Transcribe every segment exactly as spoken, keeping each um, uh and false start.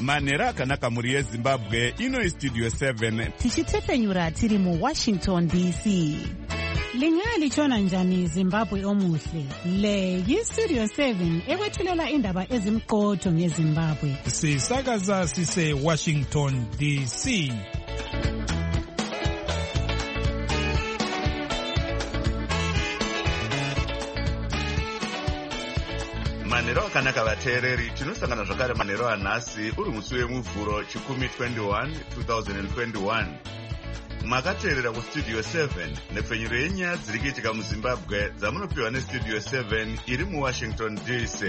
manhero akanaka mhuri yezimbabwe. Ino istudio seven tichitepfenyura tiri muwashington D C. Lingalitshona njani Zimbabwe omuhle? Le yistudio seven ekwethulela indaba ezimqotho ngeZimbabwe. Sisakaza sise Washington D C. manhero akanaka vateereri, tinosangana zvakare manhero anhasi uri musi wemuvhuro chikumi twenty-one twenty twenty-one. Makateerera kustudio seven nepfenyuro yenyaya dziri kuitika muzimbabwe dzamunopiwa nestudio seven iri muwashington D C.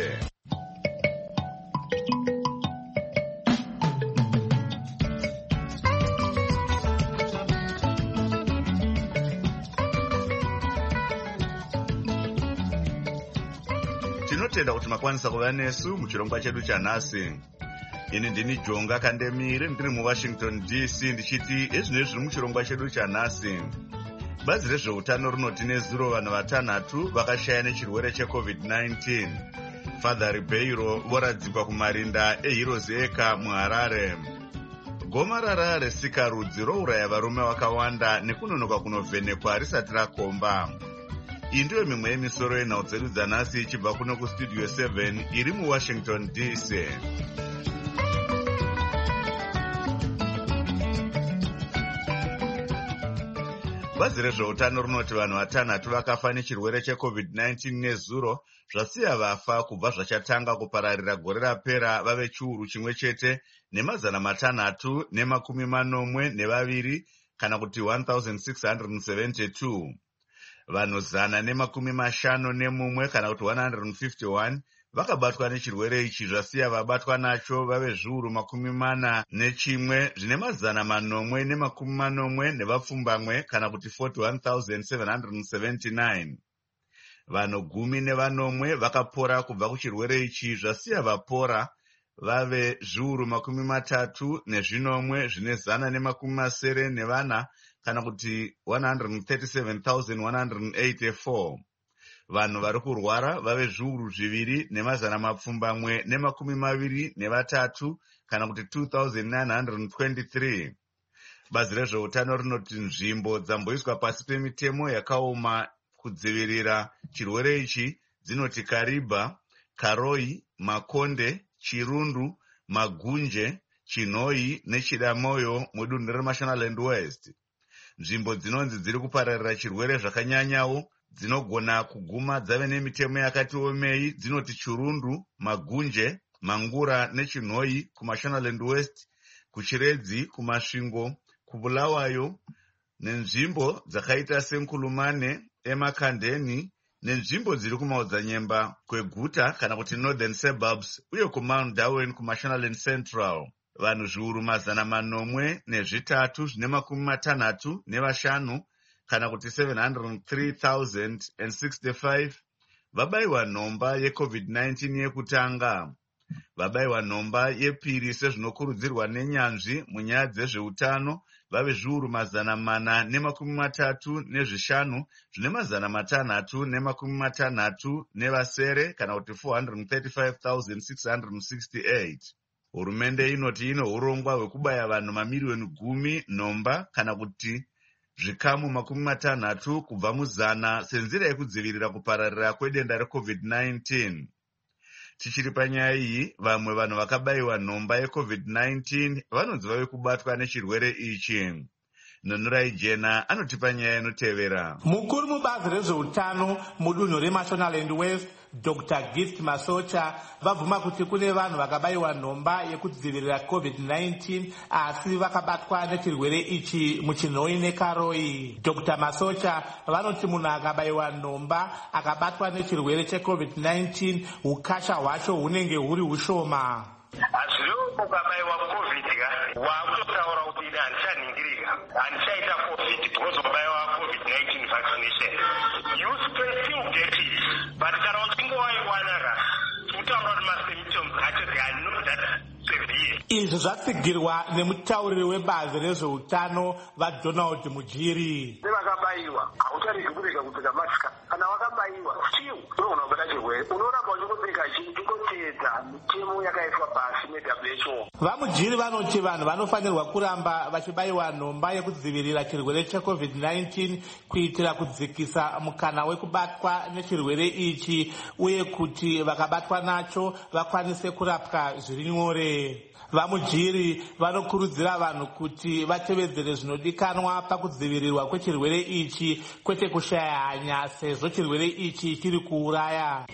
tinotenda kuti makwanisa kuva nesu muchirongwa chedu chanhasi. Ini ndini Jonga Kandemire ndiri muwashington D C ndichiti ezvinezvi zviri muchirongwa chedu chanhasi. Bazi rezveutano rinoti nezuro vanhu vatanhatu vakashaya nechirwere checovid nineteen. Father Ribeiro voradzikwa kumarinda eHeroes Acre muHarare. Gomarara resikarudzi rouraya varume vakawanda nekunonoka kunovhenekwa risati rakomba. Iyi ndiyo mimwe yemisoro yenhau dzedu dzanhasi ichibva kuno kustudio seven iri muwashington D C. Bazi rezveutano rinoti vanhu vatanhatu vakafa nechirwere checovid nineteen nezuro, zvasiya vafa kubva zvachatanga kupararira gore rapera vave chiuru chimwe chete nemazana matanhatu nemakumi manomwe nevaviri kana kuti one thousand six hundred seventy-two. Vanhu zana nemakumi mashanu nemumwe kana kuti one hundred fifty-one vakabatwa nechirwere ichi, zvasiya vabatwa nacho vave zviuru makumi mana nechimwe zvine mazana manomwe nemakumi manomwe nevapfumbamwe kana kuti forty-one thousand seven hundred seventy-nine. Vanhu gumi nevanomwe vakapora kubva kuchirwere ichi, zvasiya vapora vave zviuru makumi matatu nezvinomwe zvine zana nemakumi masere nevana kana kuti one hundred thirty-seven thousand one hundred eighty-four. Vanhu vari kurwara vave zviuru zviviri nemazana mapfumbamwe nemakumi maviri nevatatu kana kuti two thousand nine hundred twenty-three. Bazi rezveutano rinoti nzvimbo dzamboiswa pasi pemitemo yakaoma kudzivirira chirwere ichi dzinoti Kariba, Karoi, Makonde, Chirundu, Magunje, Chinoi neChidamoyo mudunhu reMashonaland West. Nzvimbo dzinonzi dziri kupararira chirwere zvakanyanyawo dzinogona kuguma dzave nemitemo yakati omei dzinoti Chirundu, Magunje, Mangura neChinoi kuMashonaland West, kuChiredzi, kuMasvingo, kuBulawayo nenzvimbo dzakaita seNkulumane, eMakandeni nenzvimbo dziri kumaodzanyemba kweguta kana kuti Northern Suburbs uye kuMount Darwin kuMashonaland Central. Vanhu zviuru mazana manomwe nezvitatu zvine makumi matanhatu nevashanu kana kuti seven hundred three thousand sixty-five vabayiwa nhomba yecovid nineteen yekutanga. Vabayiwa nhomba yepiri sezvinokurudzirwa nenyanzvi munyaya dzezveutano vave zviuru mazana mana nemakumi matatu nezvishanu zvine mazana matanhatu nemakumi matanhatu nevasere kana kuti four hundred thirty-five thousand six hundred sixty-eight. Hurumende inoti ino urongwa hwekubaya vanhu mamiriyoni gumi nhomba kana kuti zvikamu makumi matanhatu kubva muzana senzira yekudzivirira kupararira kwedenda recovid nineteen. Tichiri panyaya iyi, vamwe vanhu vakabayiwa nhomba yecovid nineteen vanonzi vave kubatwa nechirwere ichi. Nonurai Jena anotipa nyaya inotevera. Mukuru mubazi rezveutano mudunhu reMashonaland West Doctor Gift Masocha vabvuma kuti kune vanhu vakabayiwa nhomba yekudzivirira covid nineteen asi vakabatwa nechirwere ichi muChinoi neKaroi. Doctor Masocha vanoti munhu akabayiwa nhomba akabatwa nechirwere checovid nineteen ukasha hwacho hunenge huri hushoma. Hazvino ukabayiwa covid ka wakutotaura kuti ine handichaningirika handichaita covid because wabayiwa covid nineteen vaccination. You still get it, but kana uchinge waiwana ka kutaura kuti masymptoms acho they are not that severe. Izvi zvatsigirwa nemutauriri webazi rezveutano vaDonald Mujiri. Nevakabayiwa hautarigi kupfeka kupfeka masika. Kana wakabayiwa still unogona kubata chirwere unoramba uchingopfeka chingoti vanoteedza mitemo yakaiswa pasi ne-W H O. Vamujiri vanoti vanhu vanofanirwa kuramba vachibayiwa nhomba yekudzivirira chirwere checovid nineteen kuitira kudzikisa mukana wekubatwa nechirwere ichi uye kuti vakabatwa nacho vakwanise kurapwa zviri nyore. Vamujiri vanokurudzira vanhu kuti vatevedzere zvinodikanwa pakudzivirirwa kwechirwere ichi kwete kushaya hanya sezvo chirwere ichi chiri kuuraya.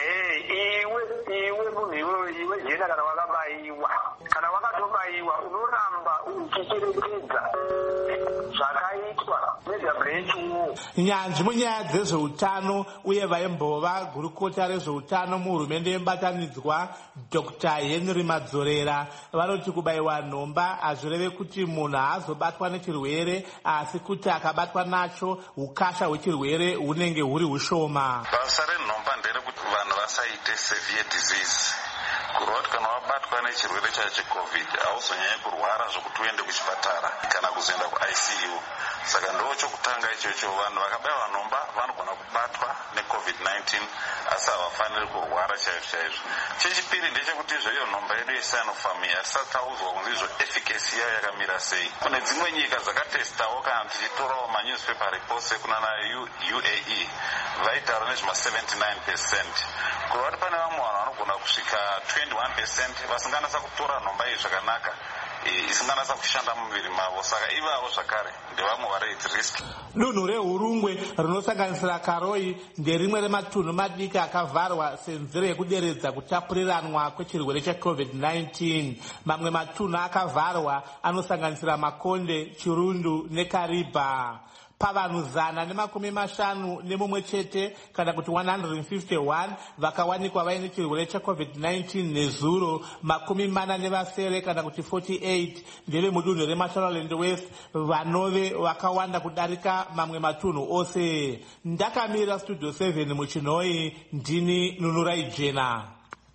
Iwe iwe munhu iwe iwe jena kana wakabayiwa kana wakatobayiwa unoramba uchicherechedza zvakaitwa ne-W H O. Nyanzvi munyaya dzezveutano uye vaimbova gurukota rezveutano muhurumende yemubatanidzwa Doctor Henry Madzorera vanoti kubayiwa nhomba hazvireve kuti munhu haazobatwa nechirwere asi kuti akabatwa nacho ukasha hwechirwere hunenge huri hushoma. Basa renhomba nderekuti vanhu vasaite severe disease. Kurova kuti kana wabatwa nechirwere chachecovid hauzonyanyi kurwara zvokuti uende kuchipatara kana kuzoenda ku-I C U. Saka ndo chokutanga ichocho, vanhu vakabayiwa nhomba vanogona kubatwa ne-covid nineteen asi havafaniri kurwara chaizvo chaizvo. Chechipiri ndechekuti izvo iyo nhomba yedu yeSinopharm hatisati taudzwa kunzi izvo efficacy yayo yakamira sei. Kune dzimwe nyika dzakatestawo kana tichitorawo manewspaper reports ekunana U A E vaitaura nezvema seventy-nine percent. Kureva kuti pane vamwe vanhu vanogona kusvika twenty-one percent vasinganasa kutora nhomba iyi zvakanaka isinganasa kushanda mumuviri mavo, saka ivavo zvakare ndevamwe vari at risk. Dunhu reHurungwe rinosanganisira Karoi nderimwe rematunhu madiki akavharwa senzira yekuderedza kutapuriranwa kwechirwere checovid nineteen. Mamwe matunhu akavharwa anosanganisira Makonde, Chirundu neKaribha. Pavanhu zana nemakumi mashanu nemumwe chete kana kuti one hundred fifty-one vakawanikwa vaine chirwere checovid nineteen nezuro, makumi mana nevasere kana kuti forty-eight ndeve mudunhu reMashonaland West, vanove vakawanda kudarika mamwe matunhu ose. Ndakamira studio seven muChinoi, ndini Nunurai Jena.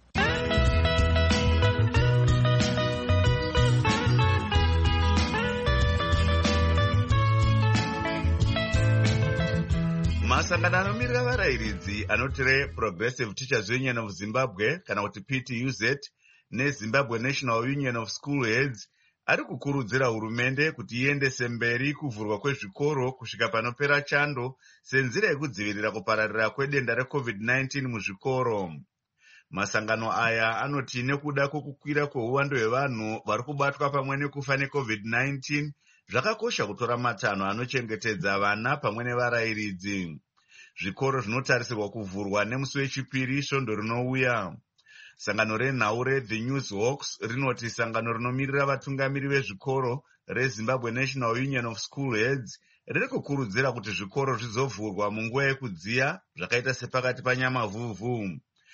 Masangano anomirira varayiridzi anoti Progressive Teachers Union of Zimbabwe kana kuti P T U Z neZimbabwe National Union of School Heads ari kukurudzira hurumende kuti iendese mberi kuvhurwa kwezvikoro kusvika panopera chando senzira yekudzivirira kupararira kwedenda recovid nineteen muzvikoro. Masangano aya anoti nekuda kwokukwira kweuwando hwevanhu vari kubatwa pamwe nekufa necovid nineteen zvakakosha kutora matanho anochengetedza vana pamwe nevarayiridzi. Zvikoro zvinotarisirwa kuvhurwa nemusi wechipiri svondo rinouya. Sangano renhau The Newshawks rinoti sangano rinomirira vatungamiri vezvikoro reZimbabwe National Union of School Heads riri kukurudzira kuti zvikoro zvizovhurwa munguva yekudziya zvakaita sepakati panyamavhuvhu.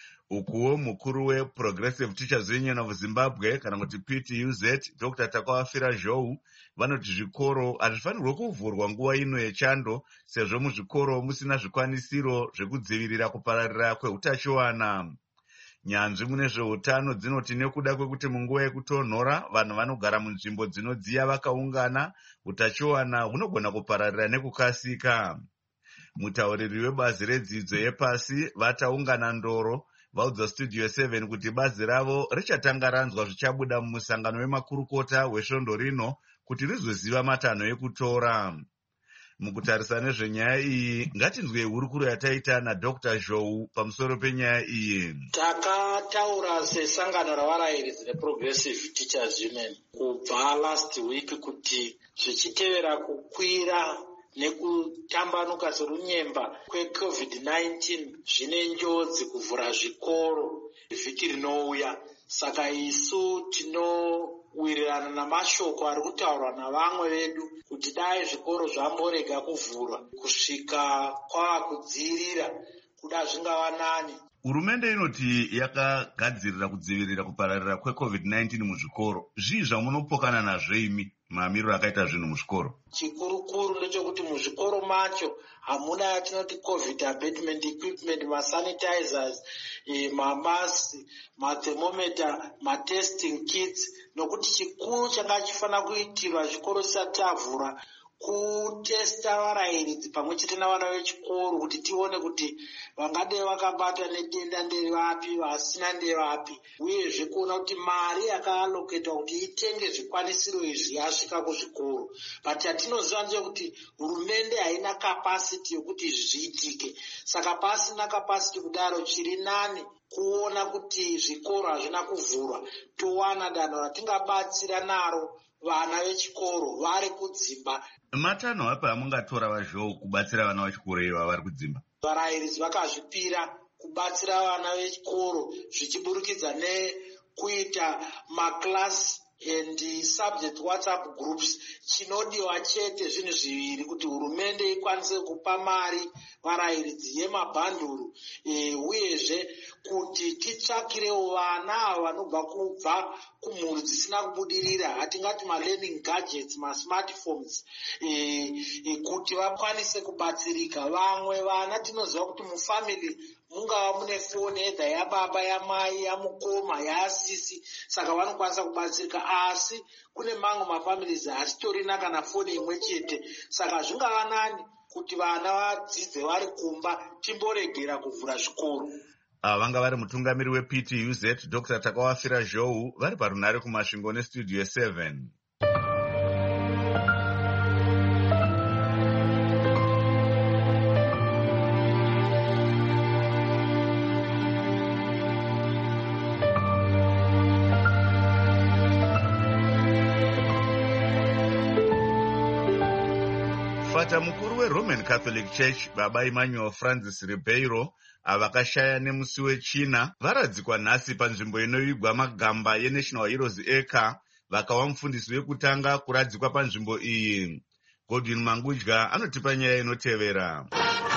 Ukuwo mukuru weProgressive Teachers Union of Zimbabwe kana kuti P T U Z Doctor Takawafira Zhou vanoti zvikoro hazvifanirwe kuvhurwa nguva ino yechando sezvo muzvikoro musina zvikwanisiro zvekudzivirira kupararira kweutachiwana. Nyanzvi mune zveutano dzinoti nekuda kwekuti munguva yekutonhora vanhu vanogara munzvimbo dzinodziya vakaungana, utachiwana hunogona kupararira nekukasika. Mutauriri webazi redzidzo yepasi vataungana Ndoro vaudza Studio seven kuti bazi ravo richatanga ranzwa zvichabuda mumusangano wemakurukota wesvondo rino kuti rizoziva matanho ekutora. Mukutarisa nezvenyaya iyi ngatinzwe hurukuro yataita naDr Zhou pamusoro penyaya iyi. Takataura sesangano ravarayiridzi reProgressive Teachers Union kubva last week kuti zvichitevera kukwira nekutambanuka serunyemba kwecovid nineteen zvine njodzi kuvhura zvikoro vhiki rinouya. Saka isu tinowirirana namashoko ari kutaurwa navamwe vedu kuti dai zvikoro zvamborega kuvhurwa kusvika kwava kudzivirira kuda zvingava nani. Hurumende inoti yakagadzirira kudzivirira kupararira kwecovid nineteen muzvikoro. Zvii zvamunopokana nazvo imi mamiriro akaita zvinhu muzvikoro? Chikurukuru ndechekuti muzvikoro macho hamuna yatinoti covid abatement equipment, masanitizers, mamasi, mathermometer, matesting kits, nokuti chikuru changa chifanira kuitirwa zvikoro chisati chavhura kutesta varayiridzi pamwe chete navana vechikoro kuti tione kuti vangadai vakabatwa nedenda ndevapi, vasina ndevapi, uyezve kuona kuti mari yakaaloketwa kuti itenge zvikwanisiro izvi yasvika kuzvikoro. But hatinoziva ndechekuti hurumende haina kapasiti yokuti izvi zviitike. Saka pasina kapasiti kudaro, chiri nani kuona kuti zvikoro hazvina kuvhurwa, towana danho ratingabatsira naro vana vechikoro vari kudzimba. Matanho api amungatora vazhou kubatsira vana vechikoro iva vari kudzimba? Varayiridzi vakazvipira kubatsira vana vechikoro zvichiburikidza nekuita maklasi and subject WhatsApp groups. Chinodiwa chete zvinhu zviviri kuti hurumende ikwanise kupa mari varayiridzi yemabhanduru, e, uyezve kuti titsvakirewo vana vanobva kubva kumhuri dzisina kubudirira, hatingati ma-learning gadgets, ma-smartphones, e, e, kuti vakwanise kubatsirika. Vamwe vana tinoziva kuti mufamily mungava mune foni edha yababa, yamai, yamukoma, yaasisi, saka vanokwanisa kubatsirika. Asi kune mamwe mafamilies hasitorina kana foni imwe chete, saka zvingava nani kuti vana vadzidze vari kumba, timboregera kuvhura zvikoro. Vanga vari mutungamiri weP T U Z Doctor Takawafira Zhou vari parunare kumasvingo nestudio seven. Fata mukuru weRoman Catholic Church Baba Emmanuel Francis Ribeiro avakashaya nemusi wechina varadzikwa nhasi panzvimbo inoigwa magamba yeNational Heroes Acre vakawa mufundisi wekutanga kuradzikwa panzvimbo iyi. Godwin Mangudya anotipa nyaya inotevera.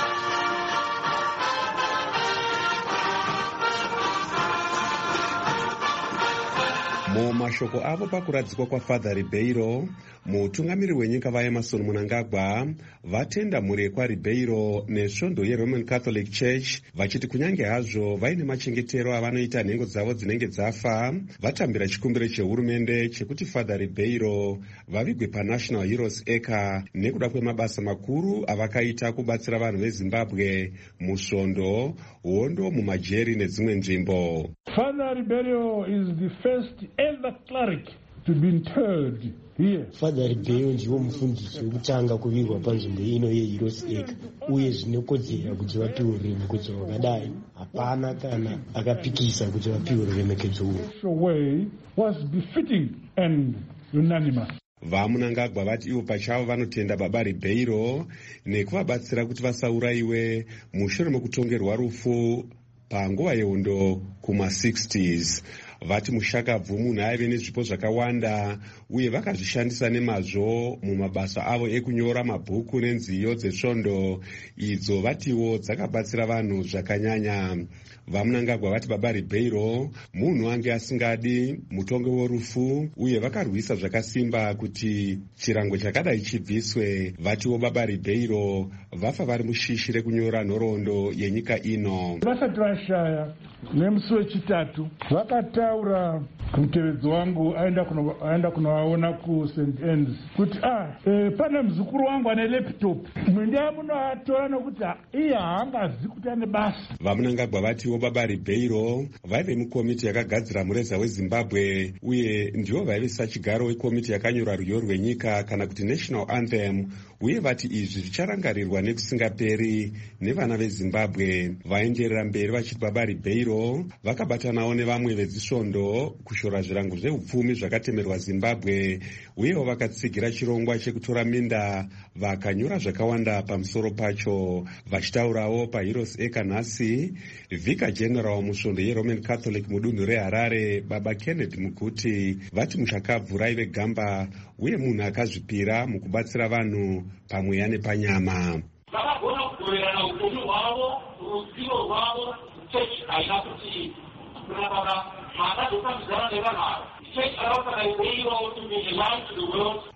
Mumashoko avo pakuradzikwa kwaFather Ribeiro, mutungamiri wenyika vaEmmerson Mnangagwa vatenda murekwa Ribeiro nesvondo yeRoman Catholic Church, vachiti kunyange hazvo vaine machengetero avanoita nhengo dzavo dzinenge dzafa, vatambira chikumbiro chehurumende chekuti Father Ribeiro vavigwe paNational Heroes Acre nekuda kwemabasa makuru avakaita kubatsira vanhu veZimbabwe musvondo, hondo, mumajeri nedzimwe nzvimbo. Father Ribeiro is the first ever cleric to be interred here. Father Ribeiro ndiwo mufundisi wekutanga kuvigwa panzvimbo ino yeHeroes Acre, uye zvinokodzera kuti vapiwe ruremekedzo rwakadai. Hapana kana akapikisa kuti vapiwe ruremekedzo urwu. The way was befitting and unanimous. VaMnangagwa vati ivo pachavo vanotenda Baba Ribeiro nekuvabatsira kuti vasaurayiwe mushure mekutongerwa rufu panguva yehondo kuma-sixties. Vati mushakabvu munhu aive nezvipo zvakawanda uye vakazvishandisa nemazvo mumabasa avo ekunyora mabhuku nenziyo dzesvondo, idzo vatiwo dzakabatsira vanhu zvakanyanya. VaMnangagwa vati Baba Ribeiro munhu ange asingadi mutongo worufu uye vakarwisa zvakasimba kuti chirango chakadai chibviswe. Vatiwo Baba Ribeiro vafa vari mushishi rekunyora nhoroondo yenyika ino. Vasati vashaya nemusi wechitatu vakataura mutevedzi wangu aenda kunovaona kuSt Anne's kuti ah, e, pane muzukuru wangu ane laptop, mwendea munoatora nokuti iye haangazi kuti ane basa. VaMnangagwa vatiwo Baba Ribeiro vaive mukomiti yakagadzira mureza weZimbabwe uye ndivo vaive sachigaro wekomiti yakanyora rwiyo rwenyika kana kuti National Anthem, uye vati izvi zvicharangarirwa nekusingaperi nevana veZimbabwe. Vaenderera mberi vachiti Baba Ribeiro vakabatanawo nevamwe vezisvondo kushora zvirango zveupfumi zvakatemerwa Zimbabwe, uyewo vakatsigira chirongwa chekutora minda vakanyora zvakawanda pamusoro pacho. Vachitaurawo paHeroes Acre nhasi, Vicar General wamusvondo yeRoman Catholic mudunhu reHarare Baba Kenneth Mukuti vati mushakabvu raive gamba uye munhu akazvipira mukubatsira vanhu pamweya nepanyama. Vakagona kugoverana upenyu hwavo, ruzivo rwavo. Chechi haina kuti kunakana maakadzokamidzana nevanhu ava. Chechi akafana Ribeiro to be a light to the world.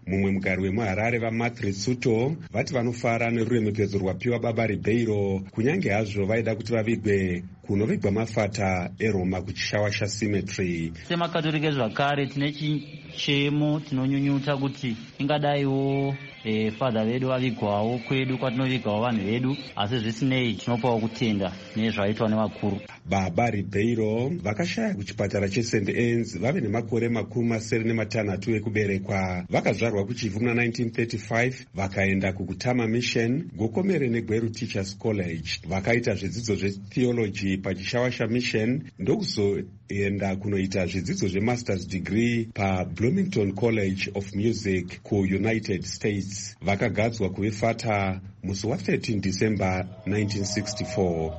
Mumwe mugari wemuHarare vaMathri Suto vati vanofara neruremekedzo rwapiwa baba Ribeiro kunyange hazvo vaida kuti vavigwe kunovigwa mafata eRoma kuchishawasha cemetery. Semakatolika zvakare tine chichemo tinonyunyuta kuti ingadaiwo E, fadha vedu vavigwawo kwedu kwatinovigwawo vanhu vedu, asi zvisinei tinopawo kutenda nezvaitwa nevakuru. Baba Ribeiro vakashaya kuchipatara cheSaint Anne's vave nemakore makumi masere nematanhatu ekuberekwa. Vakazvarwa kuchivhu muna nineteen thirty-five vakaenda kukutama mission Gokomere neGweru Teachers College. Vakaita zvidzidzo zvetheology pachishawasha mission ndokuzoenda kunoita zvidzidzo zvemasters degree paBloomington College of Music kuUnited States. Vakagadzwa kuve fata musi wa13 December nineteen sixty-four.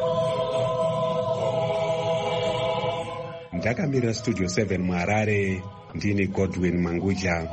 Ndakamirira Studio seven muHarare, ndini Godwin Manguja.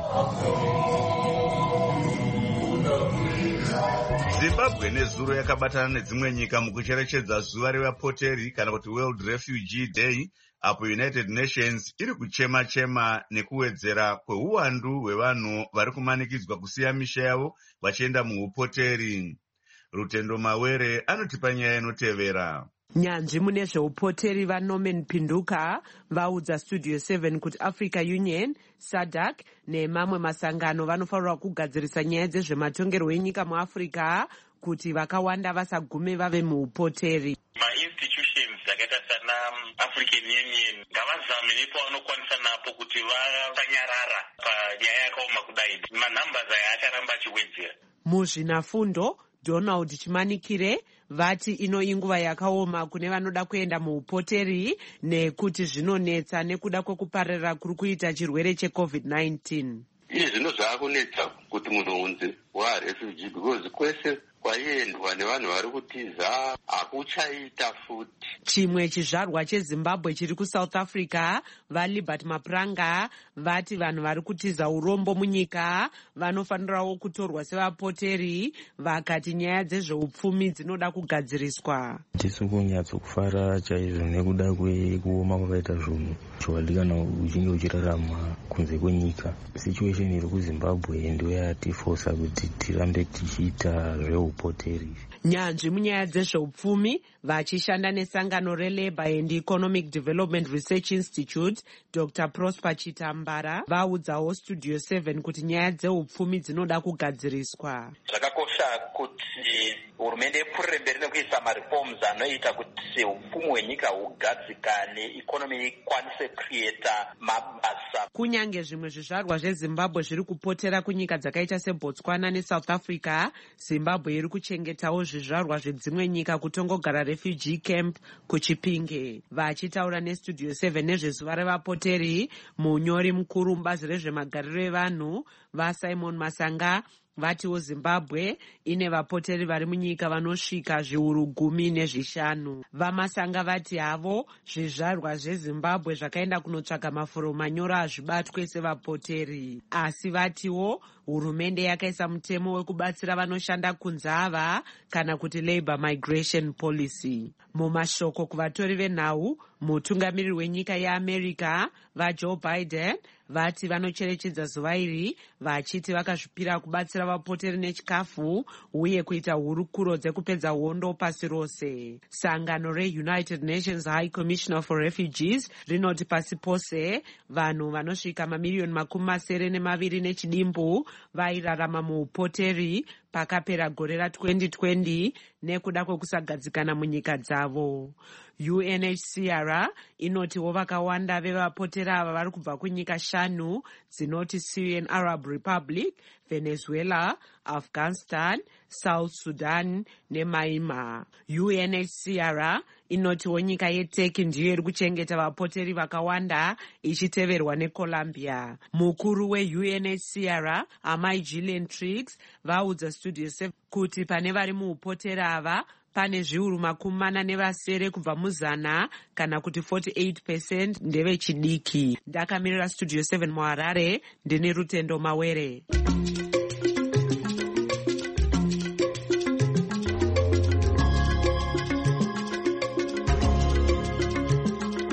Zimbabwe nezuro yakabatana nedzimwe nyika mukucherechedza zuva revapoteri kana kuti World Refugee Day, apo United Nations iri kuchema-chema nekuwedzera kweuwandu hwevanhu vari kumanikidzwa kusiya misha yavo vachienda muupoteri. Rutendo Mawere anotipa nyaya inotevera. Nyanzvi mune zveupoteri vaNorman Pinduka vaudza Studio seven kuti Africa Union, SADC nemamwe masangano vanofanirwa kugadzirisa nyaya dzezvematongerwo enyika muAfrica kuti vakawanda vasagume vave muupoteri. Ma-institutions dzakaita sana African Union ngavazame nepavanokwanisa napo kuti vasanyarara panyaya yakaoma kudai. Manambers aya acharamba achiwedzera. Muzvinafundo Donald Chimanikire vati ino inguva yakaoma kune vanoda kuenda muupoteri nekuti zvinonetsa nekuda kwekupararira kuri kuita chirwere checovid nineteen. Izvi zvino zvaakunetsa kuti munhu unzi warefugee because kwese kwaiendwa nevanhu vari kutiza hakuchaita futi. Chimwe chizvarwa cheZimbabwe chiri kuSouth Africa vaLibert Mapranga vati vanhu vari kutiza urombo munyika vanofanirawo kutorwa sevapoteri, vakati nyaya dzezveupfumi dzinoda kugadziriswa. Tisi kunyatsokufara chaizvo nekuda kwekuoma kwakaita zvinhu chiwadikana uchinge uchirarama kunze kwenyika. Situation iri kuZimbabwe ndiyo yatifosa kuti tirambe tichiita zveupoteri. Nyanzvi munyaya dzezveupfumi vachishanda nesangano reLabour and Economic Development Research Institute Doctor Prosper Chitambara vaudzawo Studio seven kuti nyaya dzeupfumi dzinoda kugadziriswa. Zvakakosha kuti hurumende ipfuurire mberi nekuisa mareforms anoita kuti upfumi hwenyika hugadzikane, ikonomi ikwanise kucreata mabasa. Kunyange zvimwe zvizvarwa zveZimbabwe zviri kupotera kunyika dzakaita seBotswana neSouth Africa, Zimbabwe iri kuchengetawo zvizvarwa zvedzimwe nyika kutongogara refugee camp kuChipinge. Vachitaura neStudio seven nezvezuva revapoteri, munyori mukuru mubazi rezvemagariro evanhu vaSimon Masanga vatiwo Zimbabwe ine vapoteri vari munyika vanosvika zviuru gumi nezvishanu. Vamasanga vati havo zvizvarwa zveZimbabwe zvakaenda kunotsvaga mafuro manyoro azvibatwe sevapoteri, asi vatiwo hurumende yakaisa mutemo wekubatsira vanoshanda kunze ava kana kuti Labour Migration Policy. Mumashoko kuvatori venhau, mutungamiriri wenyika yeAmerica vaJoe Biden vati vanocherechedza zuva iri vachiti vakazvipira kubatsira vapoteri nechikafu uye kuita hurukuro dzekupedza hondo pasi rose. Sangano reUnited Nations High Commissioner for Refugees rinoti pasi pose vanhu vanosvika mamiriyoni makumi masere nemaviri nechidimbu vairarama muupoteri pakapera gore ratwenty twenty nekuda kwekusagadzikana munyika dzavo. U N H C R inotiwo vakawanda vevapoteri ava vari kubva kunyika shanu dzinoti Syrian Arab Republic, Venezuela, Afghanistan, South Sudan neMyanmar. U N H C R inotiwo nyika yeTurkey ndiyo iri kuchengeta vapoteri vakawanda ichiteverwa neColombia. Mukuru weU N H C R Amai Gillian Triggs vaudza Studio seven kuti pane vari muupoteri ava pane zviuru makumi mana nevasere kubva muzana kana kuti forty-eight percent ndevechidiki. Ndakamirira Studio seven muHarare, ndini Rutendo Mawere.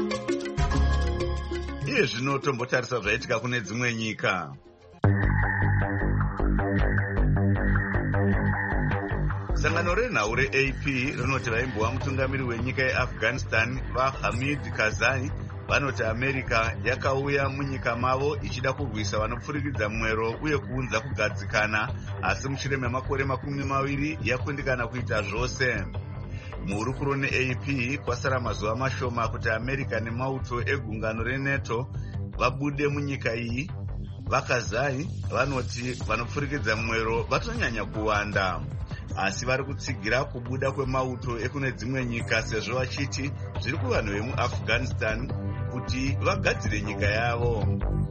Iye zvino tombotarisa zvaitika kune dzimwe nyika. Sangano renhau re-A P rinoti vaimbova mutungamiri wenyika yeAfghanistan vaHamid Karzai vanoti America yakauya munyika mavo ichida kurwisa vanopfurikidza mwero uye kuunza kugadzikana, asi mushure memakore makumi maviri yakundikana kuita zvose. Muhurukuro ne-A P kwasara mazuva mashoma kuti America nemauto egungano reNATO vabude munyika iyi. VaKarzai vanoti vanopfurikidza mwero vatonyanya kuwanda, asi vari kutsigira kubuda kwemauto ekune dzimwe nyika sezvo vachiti zviri kuvanhu vemuAfghanistan kuti vagadzire nyika yavo.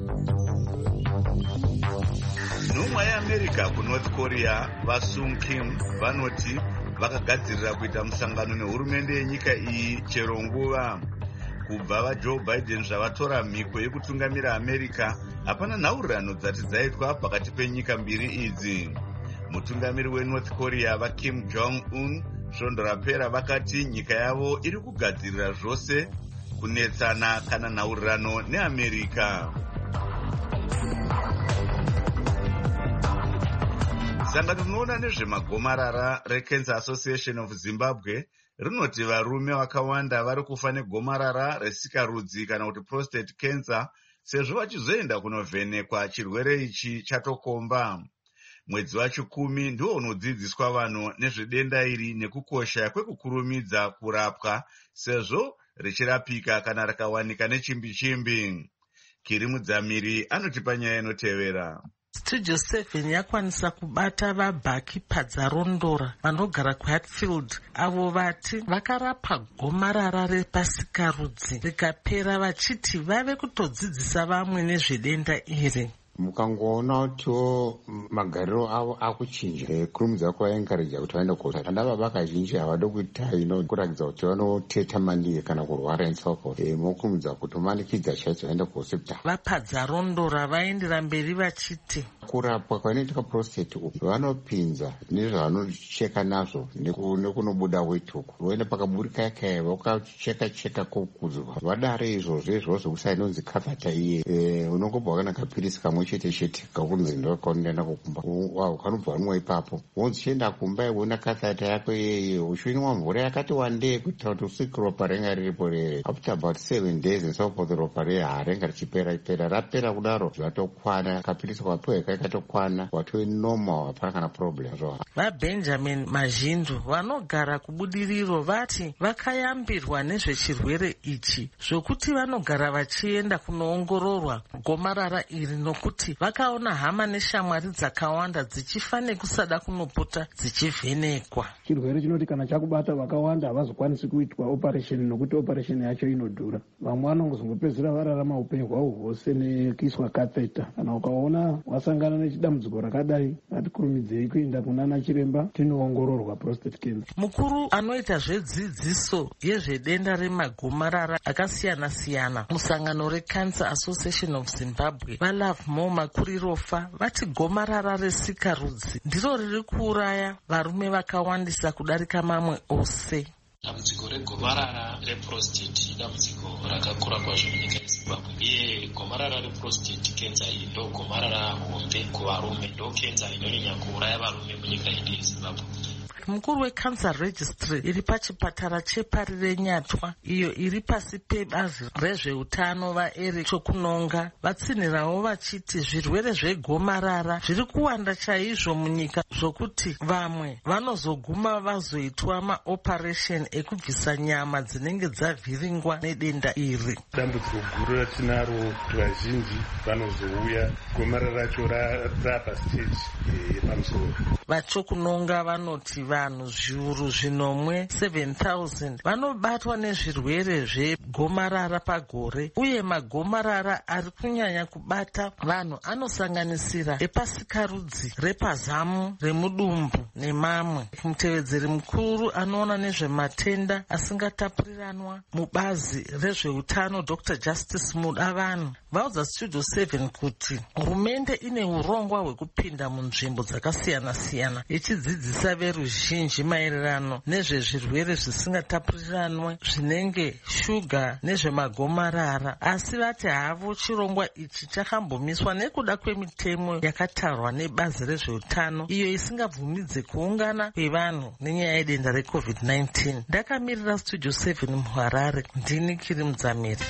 Nhumwa yeAmerica kuNorth Korea vaSung Kim vanoti vakagadzirira kuita musangano nehurumende yenyika iyi chero nguva. Kubva vaJoe Biden zvavatora mhiko yekutungamira America, hapana nhaurirano dzati dzaitwa pakati penyika mbiri idzi. Mutungamiri weNorth Korea vaKim Jong-un svondo rapera vakati nyika yavo iri kugadzirira zvose kunetsana kana nhaurirano neAmerica. Sangano rinoona nezvemagomarara reCancer Association of Zimbabwe rinoti varume vakawanda vari kufa negomarara resikarudzi kana kuti prostate cancer sezvo vachizoenda kunovhenekwa chirwere ichi chatokomba. Mwedzi wachikumi ndiwo unodzidziswa vanhu nezvedenda iri nekukosha kwekukurumidza kurapwa sezvo richirapika kana rakawanika nechimbi-chimbi. Kiri Mudzamiri anotipa nyaya inotevera. Studio seven yakwanisa kubata vabhaki padzarondora vanogara kuHatfield avo vati vakarapa gomarara repasikarudzi rikapera, vachiti vave kutodzidzisa vamwe nezvedenda iri. Mukangoona kutiwo magariro avo akuchinja, kurumidza kuvaenkareja kuti vaende koota. Vana baba kazhinji havadi kuita ino kuratidza kuti vanoteta maningi kana kurwara and so forth. Mokurumidza kutomanikidza chaizvo vaende kuhosipitari. Vapadzarondora vaendera mberi vachiti kurapwa kwanoitika prostate uku vanopinza nezvavanocheka nazvo nekunobuda wetuku voenda pakaburika yakaya vakacheka cheka kokuzwa vadare izvozvo izvozvo kusainonzi kavata iye unongobva kana kapirisi kamwe chete chete kakunzi ndokaunoenda kokumba wao kanobva vanwa ipapo wonzi chienda kumba iwona kavata yako iyeye uchinwa mvura yakati wandei kuita kuti usiku ropa renga riripo rere after about seven days and so forth ropa re harenga richipera ipera rapera kudaro zvatokwana kapirisi kwapiwa katokwana watwe normal hapana kana problem zvo. VaBenjamin Mazhindu vanogara kubudiriro vati vakayambirwa nezvechirwere ichi zvokuti vanogara vachienda kunoongororwa gomarara iri nokuti vakaona hama neshamwari dzakawanda dzichifa nekusada kunopota dzichivhenekwa. Chirwere chinoti kana chakubata vakawanda havazokwanisi kuitwa operation nokuti operation yacho inodhura. Vamwe vanongozongopedzera vararama upenyu hwavo hwose nekuiswa catheter. Kana ukaona wasangana nechidambudziko rakadai ngatikurumidze kuenda kunana chiremba tinoongororwa prostate cancer. Mukuru anoita zvedzidziso yezvedenda remagomarara akasiyana siyana musangano reCancer Association of Zimbabwe vaLove More Makurirofa vati gomarara resikarudzi ndiro riri kuuraya varume vakawandisa kudarika mamwe ose. Dambudziko regomarara reprostate dambudziko rakakura kwazvo munyika yeZimbabwe uye gomarara reprostate kenza iyi ndo gomarara hombe kuvarume, ndo kenza inonyanya kuuraya varume munyika yedu yeZimbabwe. Mukuru weCancer Registry iri pachipatara chePari reNyatwa iyo iri pasi pebazi rezveutano vaEric Chokunonga vatsinhirawo vachiti zvirwere zvegomarara zviri kuwanda chaizvo munyika zvokuti vamwe vanozoguma vazoitwa maoperation ekubvisa nyama dzinenge dzavhiringwa nedenda iri. Dambudziko guru ratinaro kuti vazhinji vanozouya gomarara racho rapa stage yepamusoro. VaChokunonga vanoti vanhu zviuru zvinomwe seven thousand vanobatwa nezvirwere zvegomarara pagore uye magomarara ari kunyanya kubata vanhu anosanganisira epasikarudzi, repazamu, remudumbu nemamwe. Mutevedzeri mukuru anoona nezvematenda asingatapuriranwa mubazi rezveutano Doctor Justice Mudavanhu vaudza Studio seven kuti hurumende ine urongwa hwekupinda munzvimbo dzakasiyana siyana ichidzidzisa veruzhinji ruzhinji maererano nezvezvirwere zvisingatapuriranwe zvinenge shuga nezvemagomarara, asi vati havo chirongwa ichi chakambomiswa nekuda kwemitemo yakatarwa nebazi rezveutano iyo isingabvumidze kuungana kwevanhu nenyaya yedenda recovid nineteen. Ndakamirira studio seven muharare, ndini Kiri Mudzamiri.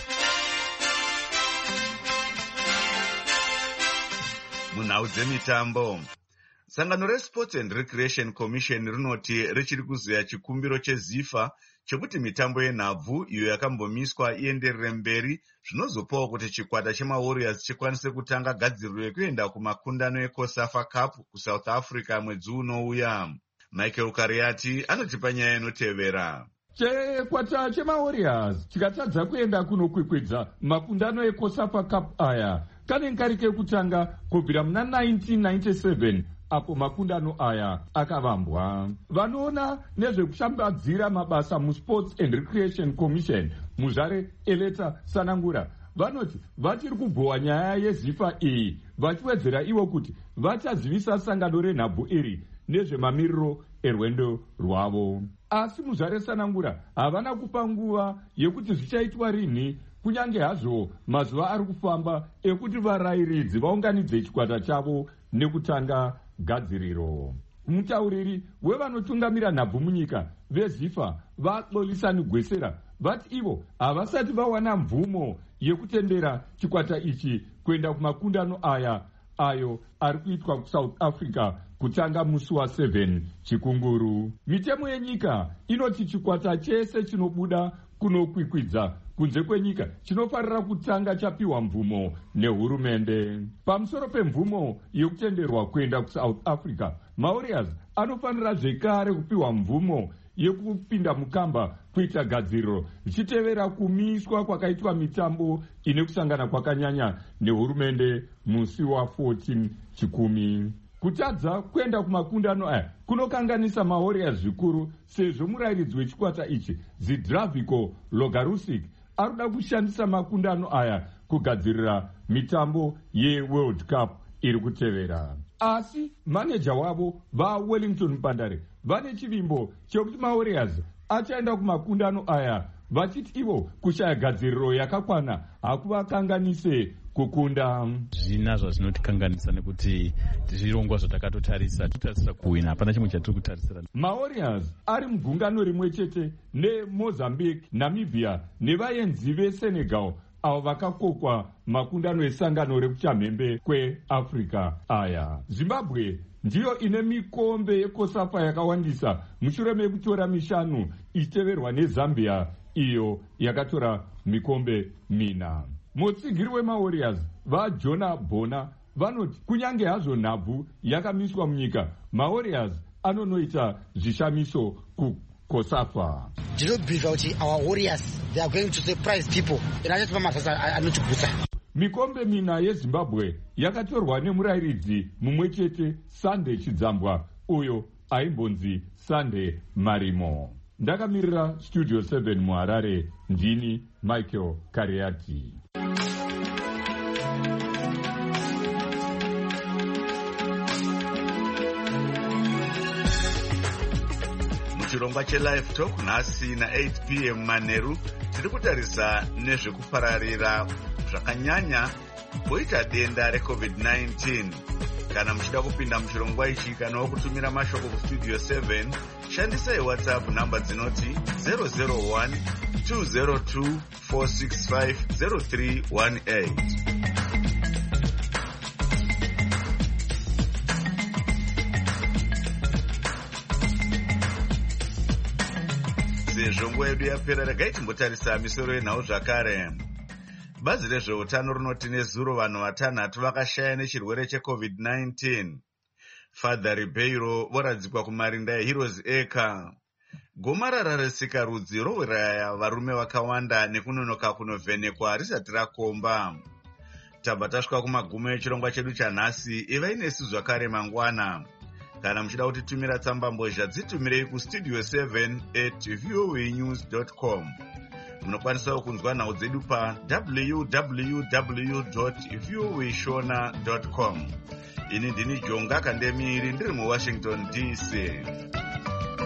Munhau dzemitambo, sangano reSports and Recreation Commission rinoti richiri kuzoya chikumbiro cheZIFA chekuti mitambo yenhabvu iyo yakambomiswa ienderere mberi, zvinozopawo kuti chikwata chemaWarriors chikwanise kutanga gadziriro yekuenda kumakundano eCOSAFA Cup kuSouth Africa mwedzi unouya. Michael Kariati anotipa nyaya inotevera. Chikwata chemaWarriors chikatadza kuenda kunokwikwidza makundano eCOSAFA Cup aya kane nkari kekutanga kubvira muna nineteen ninety-seven apo makundano aya akavambwa. Vanoona nezvekushambadzira mabasa muSports and Recreation Commission muzvare Eleta Sanangura vanoti vachiri kugohwa nyaya yeZIFA iyi, vachiwedzera ivo kuti vachazivisa sangano renhabvu iri nezvemamiriro erwendo rwavo. Asi muzvare Sanangura havana kupa nguva yekuti zvichaitwa rini, kunyange hazvo mazuva ari kufamba ekuti varayiridzi vaunganidze chikwata chavo nekutanga gadziriro. Mutauriri wevanotungamira nhabvu munyika veZIFA vaXolisani Gwesera vati ivo havasati vawana mvumo yekutendera chikwata ichi kuenda kumakundano aya ayo ari kuitwa kuSouth Africa kutanga musi waseven chikunguru. Mitemo yenyika inoti chikwata chese chinobuda kunokwikwidza kunze kwenyika chinofarira kutanga chapiwa mvumo nehurumende. Pamusoro pemvumo yekutenderwa kuenda kuSouth Africa, maWarriors anofanira zvekare kupiwa mvumo yekupinda mukamba kuita gadziriro zvichitevera kumiswa kwakaitwa mitambo ine kusangana kwakanyanya nehurumende musi wa14 chikumi. Kutadza kuenda kumakundano aya kunokanganisa maWarriors zvikuru, sezvo murayiridzi wechikwata ichi Zdravko Logarusic arikuda kushandisa makundano aya kugadzirira mitambo yeWorld Cup iri kutevera. Asi maneja wavo vaWellington Mpandare vane chivimbo chekuti maWarriors achaenda kumakundano aya vachiti ivo kushaya gadziriro yakakwana hakuvakanganise kukunda. Zvinazvo zvinotikanganisa nekuti zvirongwa zvatakatotarisa totarisira kuwina, hapana chimwe chatiri kutarisira. maWarriors ari mugungano rimwe chete neMozambique, Namibia nevaenzi veSenegal avo vakakokwa makundano esangano rekuchamhembe kweAfrica aya. Zimbabwe ndiyo ine mikombe yeCOSAFA yakawandisa mushure mekutora mishanu ichiteverwa neZambia iyo yakatora mikombe mina. Mutsigiri wemaWarriors vaJona Bona vanoti kunyange hazvo nhabvu yakamiswa munyika, maWarriors anonoita zvishamiso kuCOSAFA. Ndinobhiliva kuti our Warriors they are going to surprise people. Inachatipa masasa anotibvutsa. Mikombe mina yeZimbabwe yakatorwa nemurayiridzi mumwe chete Sunday Chidzambwa uyo aimbonzi Sunday Marimo. Ndakamirira Studio seven muHarare, ndini Michael Kariati. Muchirongwa cheLive Talk nhasi na eight p m Manheru tiri kutarisa nezvekupararira zvakanyanya koita denda recovid nineteen. Kana muchida kupinda muchirongwa ichi kana kutumira mashoko kuStudio seven, shandisai WhatsApp namba dzinoti zero zero one two zero two four six five zero three one eight. Sezvo nguva yedu yapera, regai timbotarisa misoro yenhau zvakare. Bazi rezveutano rinoti nezuro vanhu vatanhatu vakashaya nechirwere checovid nineteen. Father Ribeiro voradzikwa kumarinda eHeroes Acre. Gomarara resikarudzi rouraya varume vakawanda nekunonoka kunovhenekwa risati rakomba. Tabva tasvika kumagumo echirongwa chedu chanhasi. Ivai nesu zvakare mangwana. Kana muchida kutitumira tsamba mbozha dzitumirei kustudio seven at voa news dot com. Munokwanisawo kunzwa nhau dzedu pa w w w dot voa shona dot com. Ini ndini Jonga Kandemiri ndiri muWashington D C.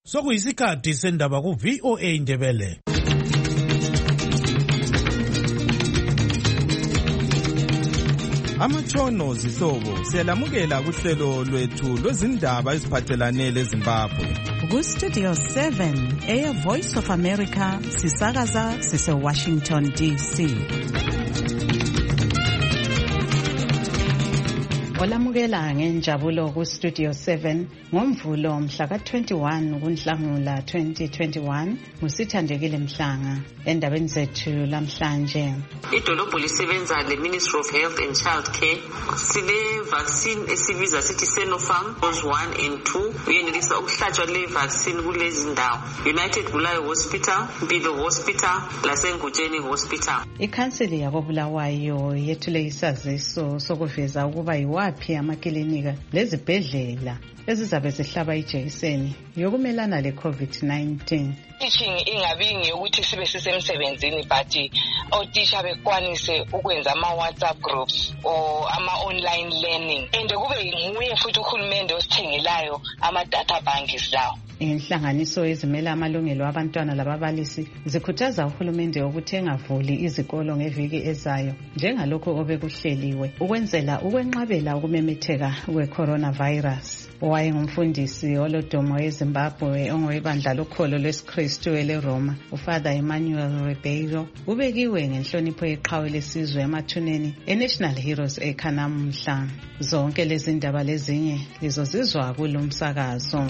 Sokuyisikhathi sendaba ku V O A Ndebele. Amatshono zihlobo siyalamukela kuhlelo lwethu lwezindaba eziphathelane leZimbabwe. Ku Studio seven, Air Voice of America, sisakaza sise Washington D C. Olamukela ngenjabulo ku Studio seven ngomvulo mhla ka twenty-one kuNhlangula twenty twenty-one ngusithandekile Mhlanga. Endabeni zethu lamhlanje, idolobho lisebenza le Ministry of Health and Child Care sile vaccine esibiza sithi Sinopharm dose one and two uyenelisa ukuhlatshwa le vaccine kulezi ndawo: United Bulawayo Hospital, Mpilo Hospital, laseNgutsheni Hospital. Ikhansili yakoBulawayo yethule isaziso sokuveza ukuba yiwaphi amakilinika lezibhedlela ezizabe zihlaba ijekiseni yokumelana le COVID nineteen. Teaching ingabi ngeyokuthi sibe sisemsebenzini but othisha bekwanise ukwenza ama WhatsApp groups or ama online learning, and kube nguye futhi uhulumende osithengelayo ama data banks lawo. Inhlanganiso ezimela amalungelo abantwana lababalisi zikhuthaza uhulumende ukuthi engavuli izikolo ngeviki ezayo njengalokho obekuhleliwe ukwenzela ukwenqabela ukumemetheka kwe-coronavirus. Owayengumfundisi olodumo eZimbabwe ongowebandla lokholo lwesikristu eleRoma, uFather Emmanuel Ribeiro, ubekiwe ngenhlonipho yeqhawe lesizwe emathuneni eNational Heroes eKhanamhla. Zonke lezi ndaba lezinye lizozizwa kulo msakazo.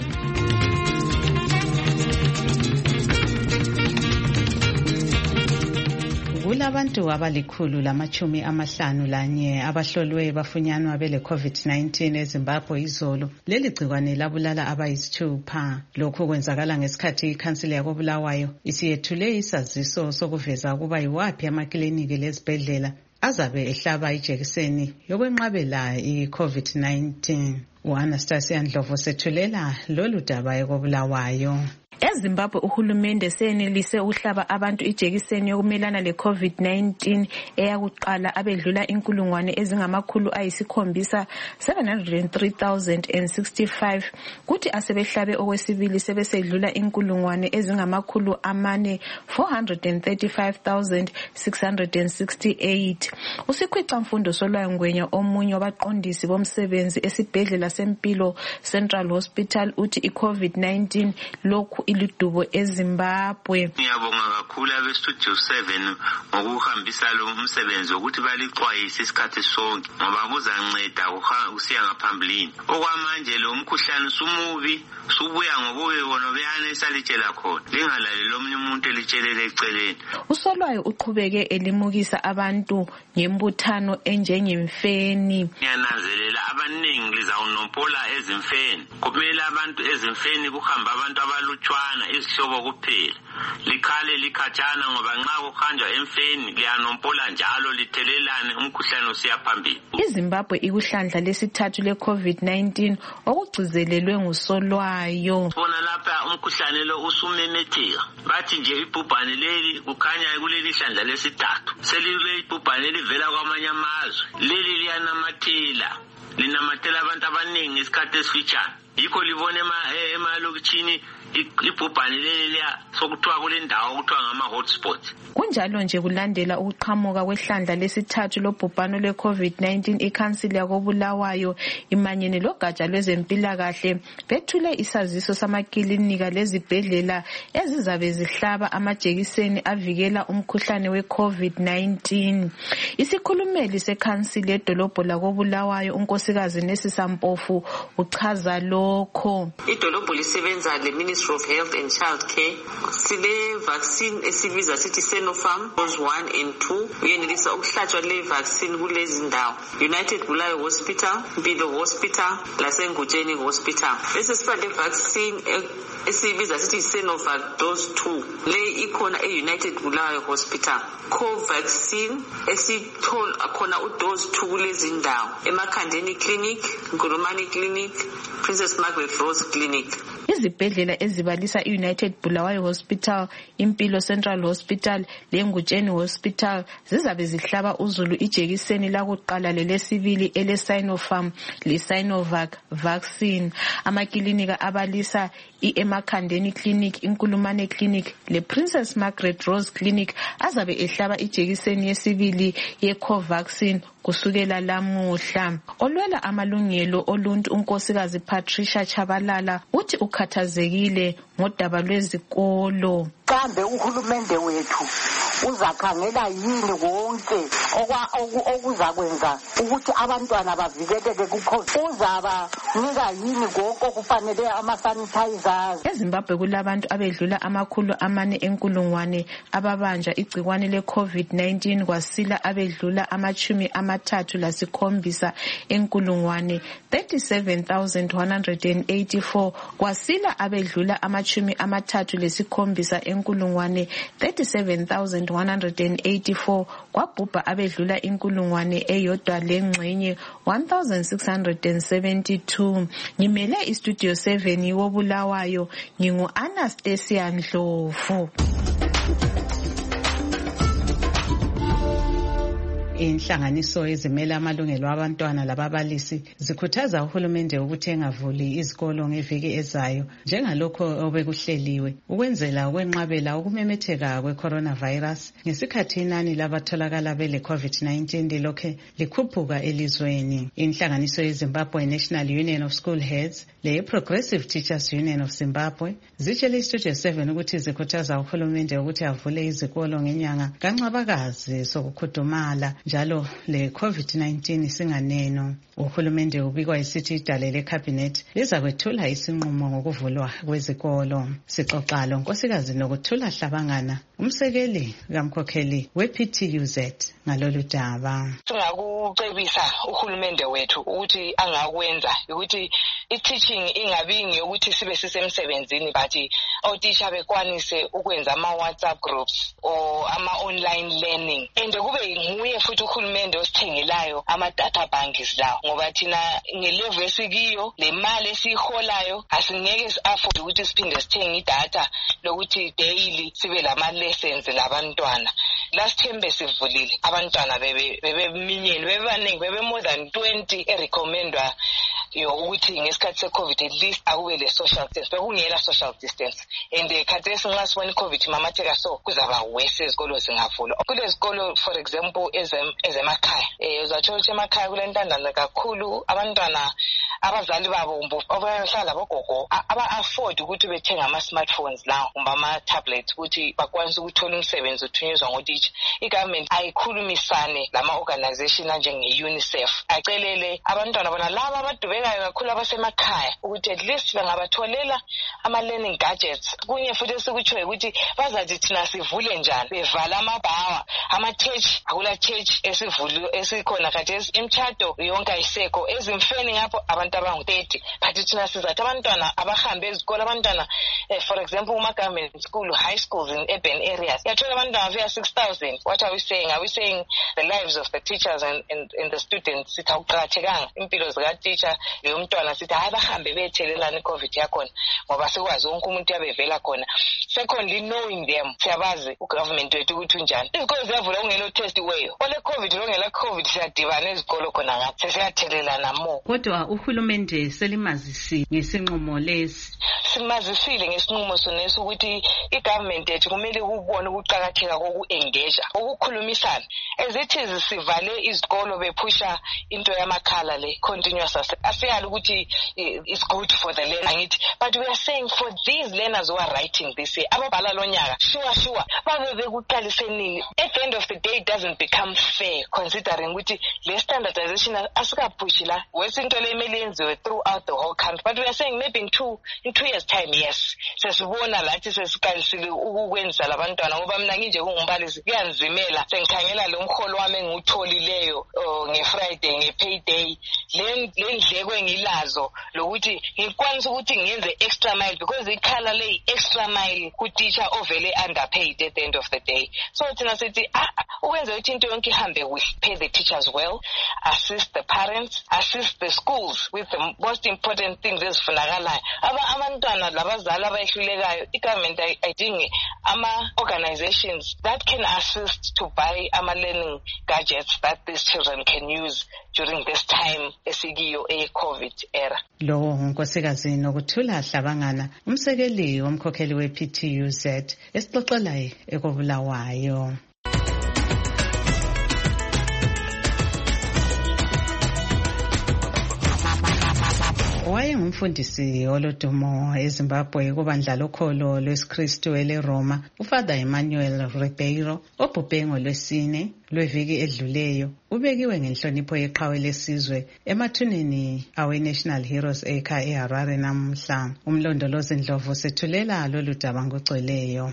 Kulabantu abalikhulu lamachumi amahlanu lanye abahlolwe bafunyanwa bele COVID nineteen eZimbabwe izolo. Leli gciwane labulala abayisithupha. Lokhu kwenzakala ngesikhathi ikhansili yakoBulawayo isiyethule isaziso sokuveza ukuba yiwaphi amakliniki lezibhedlela azabe ehlaba ijekiseni yokwenqabela i-COVID nineteen. U-Anastasia Ndlovu sethulela lolu daba yakoBulawayo. EZimbabwe uhulumende senelise ukuhlaba abantu ijekiseni yokumelana le-COVID nineteen eyakuqala abedlula inkulungwane ezingamakhulu ayisikhombisa seven hundred three thousand sixty-five, kuthi asebehlabe okwesibili sebesedlula inkulungwane ezingamakhulu amane four hundred thirty-five thousand six hundred sixty-eight. Usikhwica mfundo Solwayo Ngwenya, omunye wabaqondisi bomsebenzi esibhedlela seMpilo Central Hospital, uthi i-COVID nineteen lokhu iludubo eZimbabwe. Ngiyabonga kakhulu abe-Studio seven ngokuhambisa lo umsebenzi ukuthi balixwayise isikhathi sonke ngoba kuzanceda usiya ngaphambilini. Okwamanje lo mkhuhlane usumubi, subuya ngobuye wona beyane esalitshela khona. Lingalaleli omunye umuntu elitshelele eceleni. uSolwayo uqhubeke elimukisa abantu ngembuthano enjengemfeni. Ngiyananzelela abaningi lizawunompola ezimfeni. Kumele abantu ezimfeni kuhamba abantu abalutshwana izihlobo kuphela. Likhale likhatshana ngoba nxa kuhanjwa emfeni liyanompola njalo lithelelane umkhuhlane usiya phambili. iZimbabwe ikuhlandla lesithathu le-COVID nineteen okugcizelelwe nguSolwayo. Bona lapha umkhuhlane lo usumemetheka. Bathi nje ibhubhane leli kukhanya kuleli hlandla lesithathu. Selile ibhubhane livela kwamanye amazwe. Leli liyanamathela. Linamathela abantu abaningi isikhathi esifitshane. Yikho libone emalokitshini ibhubhane leli sokuthiwa kule ndawo okuthiwa ngama-hotspot. Kunjalo nje kulandela ukuqhamuka kwehlandla lesithathu lobhubhano lwe-COVID nineteen, ikhansili yakoBulawayo imanyene logatsha lwezempilakahle bethule isaziso samakilinika lezibhedlela ezizabe zihlaba amajekiseni avikela umkhuhlane we-COVID nineteen. Isikhulumeli sekhansili edolobho lakoBulawayo unkosikazi Nesisa Mpofu uchaza lokho. Idolobho lisebenza le Ministry of Health and Child Care sile vaccine esibiza sithi Sinopharm dose one and two uyenelisa ukuhlatshwa le vaccine kulezi ndawo: United Bulawayo Hospital, Mpilo Hospital, laseNgutsheni Hospital. Bese siba le vaccine esibiza sithi Sinovac dose two le ikhona e-United Bulawayo Hospital. Covaxin esithola khona udose two kulezi ndawo: eMakhandeni Clinic, Nkulumani Clinic, Princess Margaret Rose Clinic. Izibhedlela ezibalisa i-United Bulawayo Hospital, Impilo Central Hospital leNgutsheni Hospital zizabe zihlaba uzulu ijekiseni lakuqala lelesibili ele-Sinopharm le-Sinovac vaccine. Amakilinika abalisa i-Emakhandeni Clinic, Inkulumane Clinic le-Princess Margaret Rose Clinic azabe ehlaba ijekiseni yesibili ye-Covaxin kusukela lamuhla. Olwela amalungelo oluntu unkosikazi Patricia Chabalala uthi ukhathazekile ngodaba lwezikolo. Kambe uhulumende wethu uzakhangela yini konke okuzakwenza ukuthi abantwana bavikeleke ku-COVID? Uzabanika yini konke okufanele ama-sanitizers? EZimbabwe kulabantu abedlula amakhulu amane enkulungwane ababanjwa igcikwane le-COVID nineteen kwasila abedlula amachumi amathathu lasikhombisa enkulungwane thirty-seven thousand one hundred eighty-four kwasila abedlula amachumi amathathu lesikhombisa enkulungwane thirty-seven thousand one hundred eighty-four kwabhubha abedlula inkulungwane eyodwa lengxenye one thousand six hundred seventy-two. Ngimele istudio seven wobulawayo, ngingu Anastasia Ndlovu. Inhlanganiso ezimela amalungelo abantwana lababalisi zikhuthaza uhulumende ukuthi engavuli izikolo ngeviki ezayo njengalokho obekuhleliwe ukwenzela ukwenqabela ukumemetheka kwe-coronavirus ngesikhathi inani labatholakala bele COVID nineteen lilokhe likhuphuka elizweni. Inhlanganiso yeZimbabwe National Union of School Heads le-Progressive Teachers Union of Zimbabwe zitshele istudio seven ukuthi zikhuthaza uhulumende ukuthi avule izikolo ngenyanga kaNcwabakazi sokukhudumala njalo le COVID nineteen singaneno. Uhulumende ubikwa isithi idale leCabinet liza kwethula isinqumo ngokuvulwa kwezikolo. Sixoxa lo nkosikazi nokuthula Hlabangana, umsekeli kamkhokheli we-P T U Z ngalolu daba. Singakucebisa uhulumende wethu ukuthi angakwenza ukuthi i-teaching ingabi ngeyokuthi sibe sisemsebenzini but othisha bekwanise ukwenza ama-WhatsApp groups or ama-online learning and kube nguye futhi uhulumende osithengelayo ama-data banks lawo ngoba thina ngelevel esikiyo le mali esiyiholayo asingeke si-afford ukuthi siphinde sithenge idatha lokuthi daily sibe lama-lessons labantwana. Last term besivulile abantwana bebeminyeni bebebaningi bebe more than twenty erecommendwa yo ukuthi ngesikhathi se-COVID at least akube le social distance bekungela social distance and khathesi nxa sibona i-COVID mamatheka so kuzaba worse ezikolo zingavulwa. Kule zikolo for example ezemakhaya um uzathola ukuthi emakhaya kule ntandane kakhulu abantwana abazali babo abahlala bogogo aba-afford ukuthi bethenga ama-smartphones lawo kumbe ama-tablets ukuthi bakwanise ukuthola umsebenzi uthunyezwa ngotitsha. I-government ayikhulumisane lama-organization anjenge-UNICEF acelele abantwana bona laba abadubekayo kakhulu abasemakhaya ukuthi at least bangabatholela ama-learning gadgets. Kunye futhi esikutshoyo ukuthi bazathi thina sivule njani bevala amabhawa ama-church akula church esivulu esikhona khathesi imtshado yonke ayisekho ezimfeni ngapho abantu abangu-thirty but thina sizathi abantwana abahambe ezikolo abantwana eh, for example kuma-government school high schools in urban areas yathola abantwana afika six thousand. What are we saying? Are we saying the lives of the teachers and, and, and the students sithi akuqakathekanga impilo zika-teacher leyo mntwana sithi hayi bahambe bethelelana i-COVID yakhona ngoba sikwazi wonke umuntu yabevela khona. Secondly, knowing them siyabazi ugovernment wethu ukuthi unjani. Izikolo ziyavula ungelo test weyo ole COVID longela COVID siyadibana ezikolo khona ngathi sesiyathelelana mo. Kodwa uhulumende selimazisi ngesinqumo lesi. Simazisile ngesinqumo sonesi ukuthi i-government yethu kumele ukubona ukuqakatheka koku-engage ukukhulumisana ezithi zisivale izikolo bephusha into yamakhala le continuous asiyali ukuthi it's good for the learner angithi but we are saying for these learners who are writing this year ababhala lo nyaka sure sure babe bekuqalise nini. At the end of the day it doesn't become fair considering ukuthi le standardization asikaphushi la wesinto le emele yenziwe throughout the whole country but we are saying maybe in two in two years time yes sesibona lathi sesiqalisile ukukwenza labantwana ngoba mina nginje kungumbalisi kuyanzimela sengikhangela lo mholo wami engiwutholileyo nge-Friday nge-payday le ndleko engilazo lokuthi ngikwanise ukuthi ngenze extra mile because ikhala le extra mile ukuthi ku-teacher ovele underpaid at the end of the day. So thina sithi ukwenza ukuthi into yonke ihambe, we pay the teachers well, assist the parents, assist the schools with the most important things ezifunakalayo. Abantwana labazali abayihlulekayo, i-government ayidingi ama-organizations that can assist to buy ama-learning gadgets that these children can use during this time esikiyo e-COVID era. Lo unkosikazi Nokuthula Hlabangana, umsekeli womkhokheli we-P T U Z, esixoxelayo ekobulawayo. Wayengumfundisi olodumo eZimbabwe kubandla lokholo lwesikristu eleRoma, uFather Emmanuel Ribeiro, obhubhe ngolwesine lweviki edluleyo, ubekiwe ngenhlonipho yeqhawe lesizwe emathuneni awe-National Heroes Acre eHarare namhla. Umlondolozi Ndlovu sethulela lolu daba ngogcweleyo.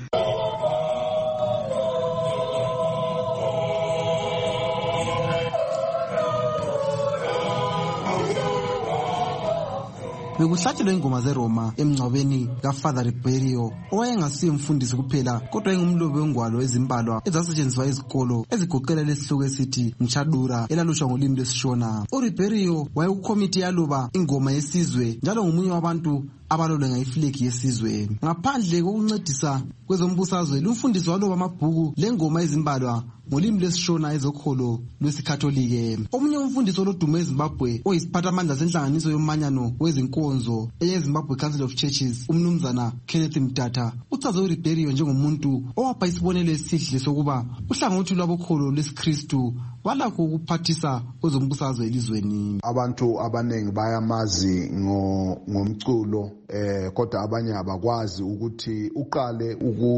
Bekuhlatshelwa ingoma zeRoma emngcwabeni kaFather Ribeiro, owayengasiye umfundisi kuphela kodwa engumlobi wengwalo ezimbalwa ezasetshenziswa ezikolo ezigoqela lesihloko esithi Mchadura elalushwa ngolimi lwesiShona. uRibeiro wayekukomiti yaloba ingoma yesizwe njalo ngomunye wabantu abalolwe ngayiflegi yesizwe. Ngaphandle kokuncedisa kwezombusazwe, lumfundisi waloba amabhuku lengoma ezimbalwa ngolimi lwesiShona ezokholo lwesikatholike. Omunye umfundisi olodumo eZimbabwe oyisiphathamandla senhlanganiso yomanyano wezinkonzo eyeZimbabwe Council of Churches, umnumzana Kenneth Mtata, uchaze uRibeiro njengomuntu owapha isibonelo esihle sokuba uhlangothi lwabokholo lwesikristu balakho ukuphathisa kwezombusazwe elizweni. Abantu abanengi bayamazi ngomculo eh kodwa abanye abakwazi ukuthi uqale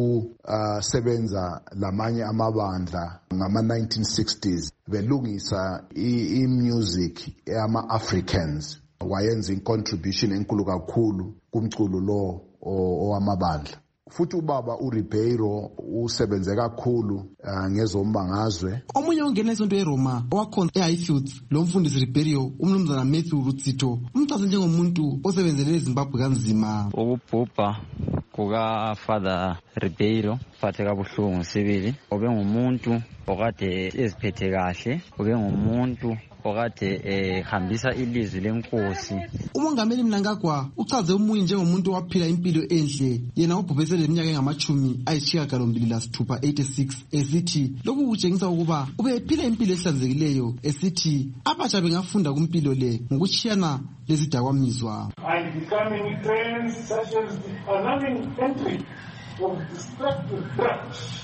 ukusebenza lamanye amabandla ngama nineteen sixties belungisa i-music yama-Africans. Wayenza incontribution enkulu kakhulu kumculo lo owamabandla. Futhi ubaba uRibeiro usebenze kakhulu uh, ngezombangazwe. Omunye ongena isonto eRoma owakhona eHighfields, lo mfundisi Ribeiro, umnumzana Matthew Rutsito, umchaze njengomuntu osebenzele eZimbabwe kanzima. Ukubhubha kuka Father Ribeiro phathe kabuhlungu sibili. Obe ngumuntu okade eziphethe kahle, obe ngumuntu okade ehambisa ilizwi lenkosi. Umongameli Mnangagwa uchaze umunye njengomuntu owaphila impilo enhle, yena ubhubhesele iminyaka engamachumi ayisishiyagalombili lasithupha eighty-six, esithi lokhu kutshengisa ukuba ubephila impilo ehlanzekileyo, esithi abatsha bengafunda kumpilo le ngokuchiyana lezidakamizwa. And becoming trends such as the alarming entry of destructive drugs.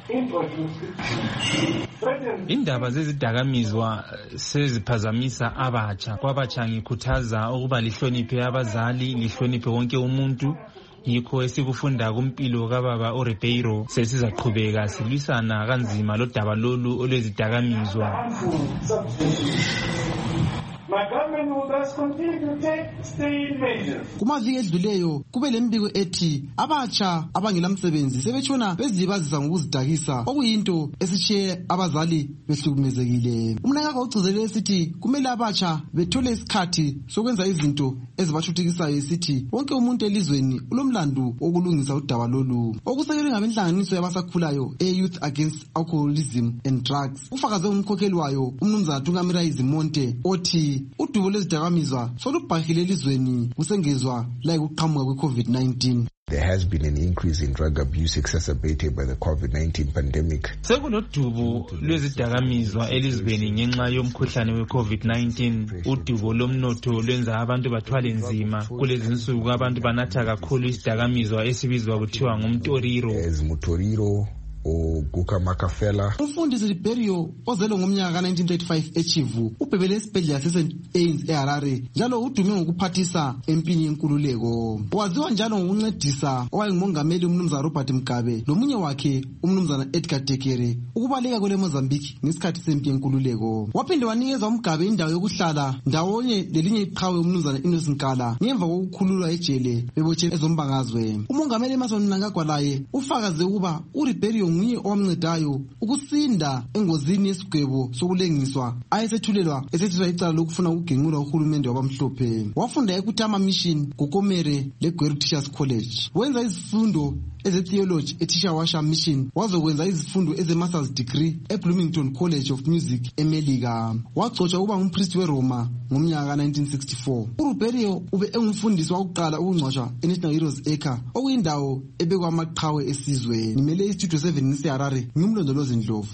Indaba zezidakamizwa seziphazamisa abatsha. Kwabatsha ngikhuthaza ukuba lihloniphe abazali, lihloniphe wonke umuntu. Yikho esikufunda kumpilo kababa uRibeiro, sesizaqhubeka silwisana kanzima lodaba lolu olwezidakamizwa. Kumaviki edluleyo kube lembiko ethi abatsha abangelamsebenzi sebetshona bezibazisa ngokuzidakisa, okuyinto esitshiye abazali behlukumezekile. Umnangagwa ugcizelele esithi kumele abatsha bethole isikhathi sokwenza izinto ezibathuthukisayo, esithi wonke umuntu elizweni ulomlandu wokulungisa udaba lolu. Okusekelwe ngabenhlanganiso yabasakhulayo e-Youth Against Alcoholism and Drugs, ufakaze umkhokheli wayo umnumzana Tungamira Izimonte othi udubo lwezidakamizwa solubhahile elizweni kusengezwa la ukuqhamuka kwe-COVID nineteen. There has been an increase in drug abuse exacerbated by the COVID nineteen pandemic. Sekulodubo lwezidakamizwa elizweni ngenxa yomkhuhlane we-COVID nineteen. Udubo lomnotho lwenza abantu bathwale nzima. Kulezi nsuku abantu banatha kakhulu isidakamizwa esibizwa kuthiwa ngumtoriro. Ezmutoriro Guka Makafela. Umfundisi Ribeiro ozelwe ngomnyaka ka nineteen thirty-five eChivu ubhebele esibhedlela seSaint Anne's eHarare, njalo udume ngokuphathisa empini yenkululeko. Waziwa njalo ngokuncedisa owayengumongameli umnumzana Robert Mugabe lomunye wakhe umnumzana Edgar Tekere ukubaleka kwele Mozambique ngesikhathi sempi yenkululeko. Waphinde wanikeza uMugabe indawo yokuhlala ndawonye lelinye iqhawe umnumzana Innocent Nkala ngemva kokukhululwa ejele bebotshe ezombangazwe. Umongameli Emmerson Mnangagwa laye ufakaze ukuba uRibeiro nguye owamncedayo ukusinda engozini yesigwebo sokulengiswa ayesethulelwa esethulwa icala lokufuna ukugengula uhulumende wabamhlophe. Wafunda eKutama Mission, Gokomere leGweru Teachers College. Wenza izifundo eze-theology eTishawasha Mission wazokwenza izifundo eze-masters degree eBloomington College of Music eMelika. Wagcotshwa ukuba ngumpriest weRoma ngomnyaka nineteen sixty-four. uRuberio ube engumfundisi wakuqala ukungcwatshwa eNational Heroes Acre, okuyindawo ebekwa amaqhawe esizweni. Nimele iStudio seven ngiseHarare, ngimlondolozi Ndlovu.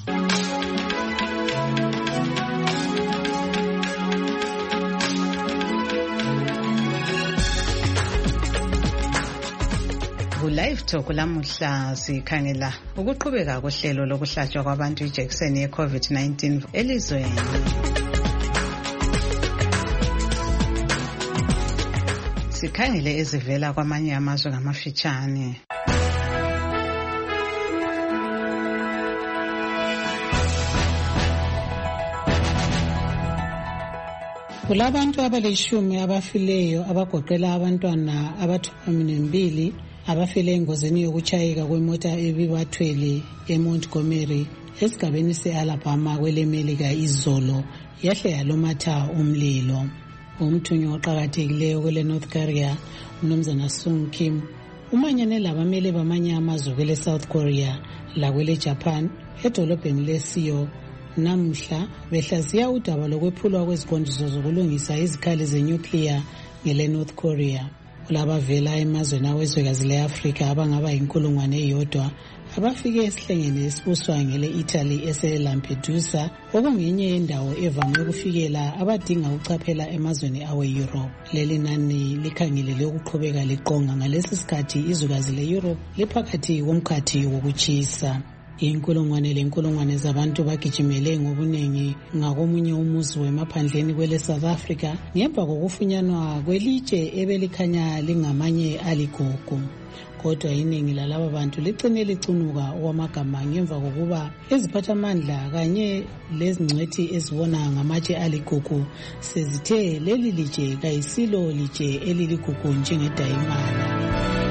Live Talk lamuhla sikhangela ukuqhubeka kohlelo lokuhlatshwa kwabantu ijekiseni ye-COVID nineteen elizweni. Sikhangele ezivela kwamanye amazwe ngamafitshane. Kulabantu abalishumi abafileyo abagoqela abantwana abathombili abafile engozini yokuchayeka kwemota ebibathwele eMontgomery esigabeni se-Alabama kwelemelika izolo yahle yalomatha umlilo. Umthunywa oqakathekileyo kwele North Korea uMnumzana Sung Kim umanyane labamele bamanye amazwe kwele South Korea lakwele Japan edolobheni leSeoul namuhla behlaziya udaba lokwephulwa kweziqondiso zokulungisa izikhali zenuclear ngele North Korea. Kulabavela emazweni awezwekazi le-Afrika abangaba inkulungwane eyodwa abafike esihlengeni esibuswa ngele Italy ese-Lampedusa, okungenye yendawo evame ukufikela abadinga ukuchaphela emazweni awe-Europe. Leli nani likhangelele ukuqhubeka liqonga ngalesi sikhathi izukazi le-Europe liphakathi komkhathi wokuchisa. Inkulungwane lenkulungwane zabantu bagijimele ngobuningi ngakomunye umuzi wemaphandleni kwele South Africa ngemva kokufunyanwa kwelitshe ebelikhanya lingamanye aligugu. Kodwa iningi lalaba bantu licine licunuka okwamagama ngemva kokuba iziphathamandla kanye lezingcwethi ezibona ngamatshe aligugu sezithe leli litshe kayisilo litshe eliligugu njengedayimana.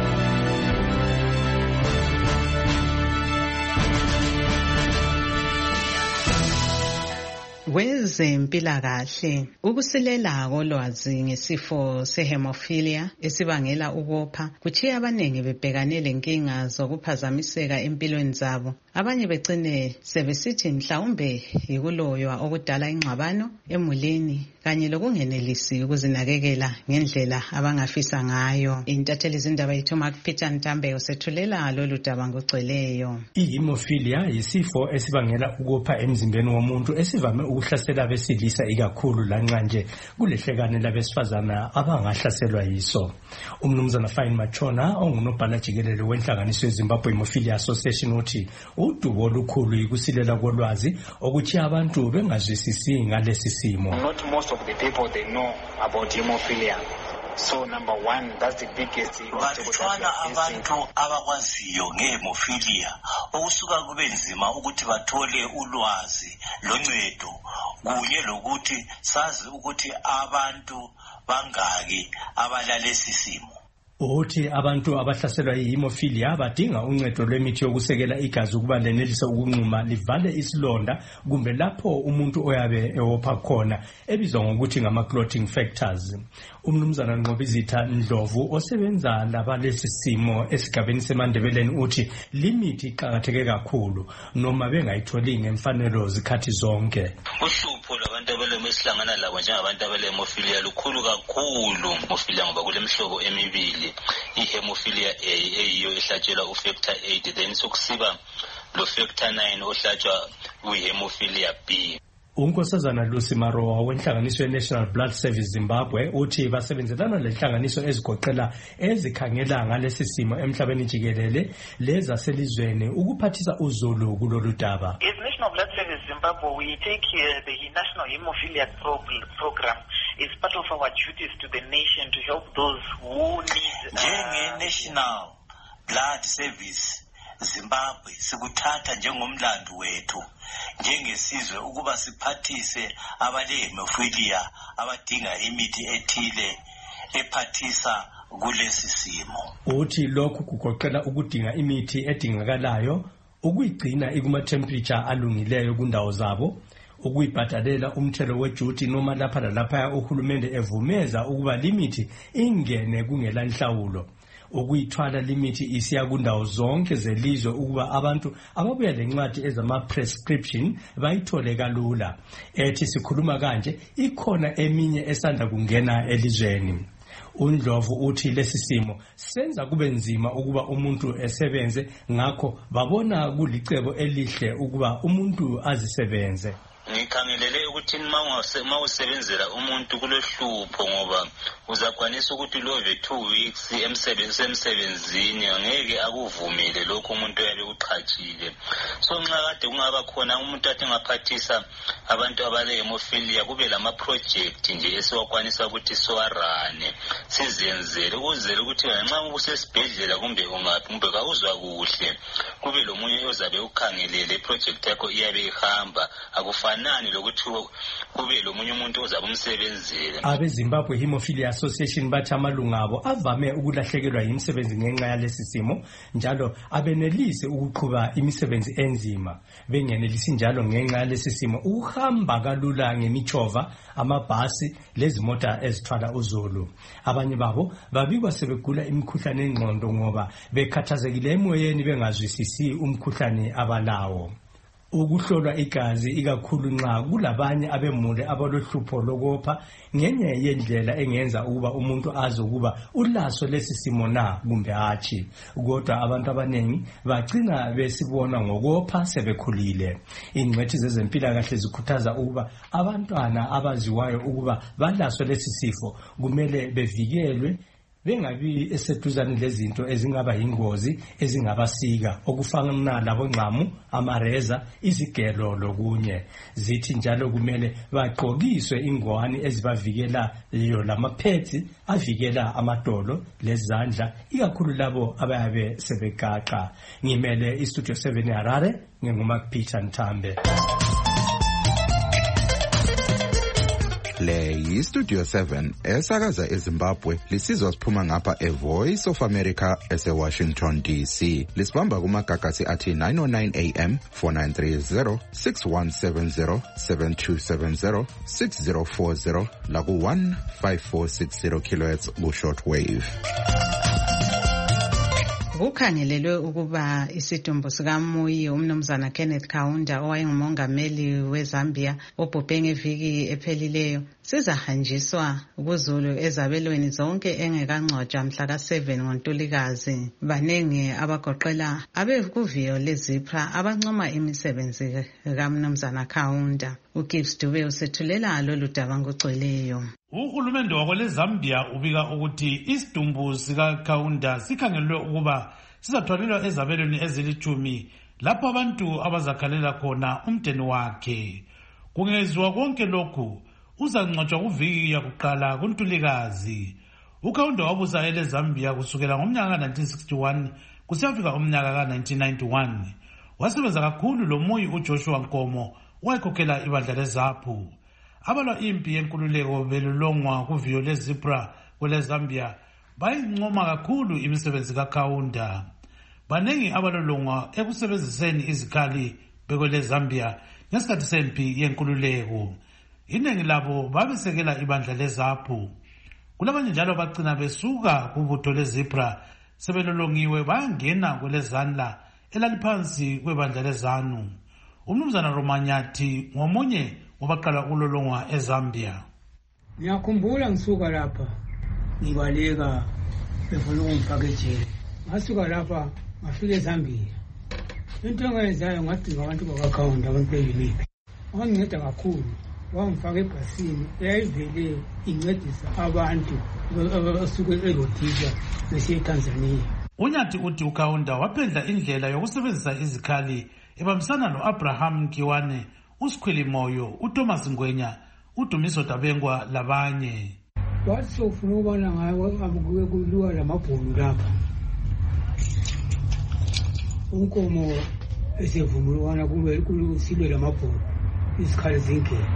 Kwezempilakahle, ukusilela kolwazi ngesifo sehemophilia esibangela ukopha kuchiya abanengi bebhekane lenkinga zokuphazamiseka empilweni zabo. Abanye begcine sebesithi mhlawumbe yikuloywa okudala ingxabano emulini kanye lokungenelisi ukuzinakekela ngendlela abangafisa ngayo. Intatheli zindaba yethu Mark Peter Ntambe usethulela lolu daba ngogcweleyo. I-hemophilia yisifo esibangela ukopha emzimbeni womuntu esivame ukuhlasela abesilisa ikakhulu lanxa nje kulehlekane labesifazana abangahlaselwa yiso. Umnumzana Fine Machona ongunobhala jikelele wenhlanganiso yeZimbabwe Hemophilia Association uthi udubo olukhulu yikusilela kolwazi okuthi abantu bengazwisisi ngalesi simo. Not most of the people they know about hemophilia. So number one, that's the biggest batshwana abantu abakwaziyo ngehemophilia okusuka kube nzima ukuthi bathole ulwazi loncedo kunye lokuthi sazi ukuthi abantu bangaki abalalesi simo. Uthi abantu abahlaselwa yihemophilia badinga uncedo lwemithi yokusekela igazi ukuba lenelise ukunquma livale isilonda kumbe lapho umuntu oyabe ewopha khona ebizwa ngokuthi ngama-clotting factors. Umnumzana Nqobizitha Ndlovu osebenza labalesi simo esigabeni seMandebeleni uthi limithi iqakatheke kakhulu noma bengayitholi ngemfanelo zikhathi zonke. Uhlupho labantu abelemo esihlangana labo njengabantu abelehemophilia lukhulu kakhulu. Hemophilia ngoba kulemihlobo emibili. I-hemophilia A eyiyo ehlatshelwa u-factor eight, then sokusiba lo factor nine ohlatshwa kwi-hemophilia B. Unkosazana Lucy Maroa wenhlanganiso ye-National Blood Service Zimbabwe uthi basebenzelana lenhlanganiso ezigoqela ezikhangela ngalesi simo emhlabeni jikelele lezaselizweni ukuphathisa uzulu kulolu daba. As National Blood Service Zimbabwe, we take uh, the National Hemophilia Program is part of our duties to the nation to help those who need. Njenge National Blood Service Zimbabwe sikuthatha njengomlando wethu njengesizwe ukuba siphathise abalehemophilia abadinga imithi ethile ephathisa kulesi simo. Uthi lokhu kugoqela ukudinga imithi edingakalayo, ukuyigcina ikuma temperature alungileyo kundawo zabo, ukuyibhadalela umthelo wejuti noma lapha lalapha uhulumende evumeza ukuba limithi ingene kungela inhlawulo. ukuyithwala limithi isiya kundawo zonke zelizwe ukuba abantu ababuya lencwadi ezama-prescription bayithole kalula. Ethi sikhuluma kanje ikhona eminye esanda kungena elizweni. UNdlovu uthi lesi simo senza kube nzima ukuba umuntu esebenze, ngakho babona kulicebo elihle ukuba umuntu azisebenze. Ngikhangelele ukuthi uma usebenzela umuntu kulohlupho ngoba uzakwanisa ukuthi love two weeks emsebenzini ngeke akuvumile lokho umuntu yabe uqhatshile. So nxa kade kungaba khona umuntu athi ngaphathisa abantu abale hemophilia kube lama project nje esiwakwanisa ukuthi siwarane sizenzele ukuzela ukuthi nxa usesibhedlela kumbe ungaphi kumbe kawuzwa kuhle kube lomunye ozabe ukhangelele project yakho iyabe ihamba akufa nani lokuthi kube lomunye umuntu ozabe umsebenzele. Abezimbabwe Hemophilia Association bathi amalunga abo avame ukulahlekelwa yimisebenzi ngenxa yalesi simo, njalo abenelise ukuqhuba imisebenzi enzima. Bengenelisi njalo ngenxa yalesi simo ukuhamba kalula ngemichova, amabhasi lezimota ezithwala uzulu. Abanye babo babikwa sebegula imikhuhlane engqondo ngoba bekhathazekile emoyeni bengazwisisi umkhuhlane abalawo. Ukuhlolwa igazi ikakhulu nxa kulabanye abemule abalohlupho lokopha ngenye yendlela engenza ukuba umuntu azi ukuba ulaso lesi simo na kumbe hatshi. Kodwa abantu abanengi bagcina besibona ngokopha sebekhulile. Ingcwethi zezempilakahle zikhuthaza ukuba abantwana abaziwayo ukuba balaso lesi sifo kumele bevikelwe bengabi eseduzane lezinto ezingaba yingozi ezingabasika okufana labo ngqamu, amareza, izigelo lokunye. Zithi njalo kumele bagqokiswe ingwani ezibavikela leyo lamaphethi avikela amadolo lezandla ikakhulu labo abayabe sebegaqa. Ngimele iStudio seven Harare nginguMark Nthambe. Le yiStudio seven esakaza eZimbabwe lisizwa siphuma ngapha eVoice of America eseWashington D C. Lisibamba kumagagasi athi nine oh nine A M, four nine three zero, six one seven zero, seven two seven zero, six zero four zero laku one five four six zero kilohertz ku shortwave. Kukhangelelwe ukuba isidumbu sikaMuyi umnumzana Kenneth Kaunda owayengumongameli weZambia obhubhe ngeviki ephelileyo sizahanjiswa kuZulu ezabelweni zonke engekangcwatshwa mhla ka seven ngoNtulikazi. Banengi abagoqela abekuviyo leZipra abancoma imisebenzi kaMnumzana Kaunda. uGibbs Dube usethulela lolu daba ngogcweleyo. Uhulumende wako leZambia ubika ukuthi isidumbu sika Kaunda sikhangelwe ukuba sizathwalelwa ezabelweni ezilithumi lapho abantu abazakhalela khona umndeni wakhe. Kungezwa konke lokhu uzangcwatshwa kuviki yakuqala kuNtulikazi. uKaunda wabusa eleZambia kusukela ngomnyaka ka nineteen sixty-one kusiyafika umnyaka ka nineteen ninety-one. Wasebenza kakhulu loMuyi uJoshua Nkomo owayekhokhela ibandla leZAPU. Abalwa impi yenkululeko belulongwa kuviyo leZipra kweleZambia bayincoma kakhulu imisebenzi kaKaunda. Banengi abalolongwa ekusebenziseni izikhali bekweleZambia ngesikhathi sempi yenkululeko. Iningi labo babesekela ibandla leZAPU. Kulabanye njalo bagcina besuka kubutho leZipra sebelolongiwe bayangena kwelezandla elaliphansi kwebandla leZANU. Umnumzana Romanyathi ngomunye wabaqala ukulolongwa eZambia. Ngiyakhumbula ngisuka lapha ngibaleka befuna ukungifaka ejele. Ngasuka lapha ngafika eZambia. Into engayenzayo ngadinga abantu bakaKaunda abantu beunique. Wanginceda kakhulu. Wangifaka ebhasini eyayivele incedisa abantu abasuke eRhodesia besiya eTanzania. Unyathi uthi uKaunda waphendla indlela yokusebenzisa izikhali ebambisana no-Abraham Nkiwane, uSikhwelimoyo, uThomas Ngwenya, uDumiso Dabengwa labanye. Wathi sofuna ukubona ngayo abukuye kuluwa lamabhunu lapha. Unkomo esevumulwana kube kusilwe lamabhunu isikhali zinkela.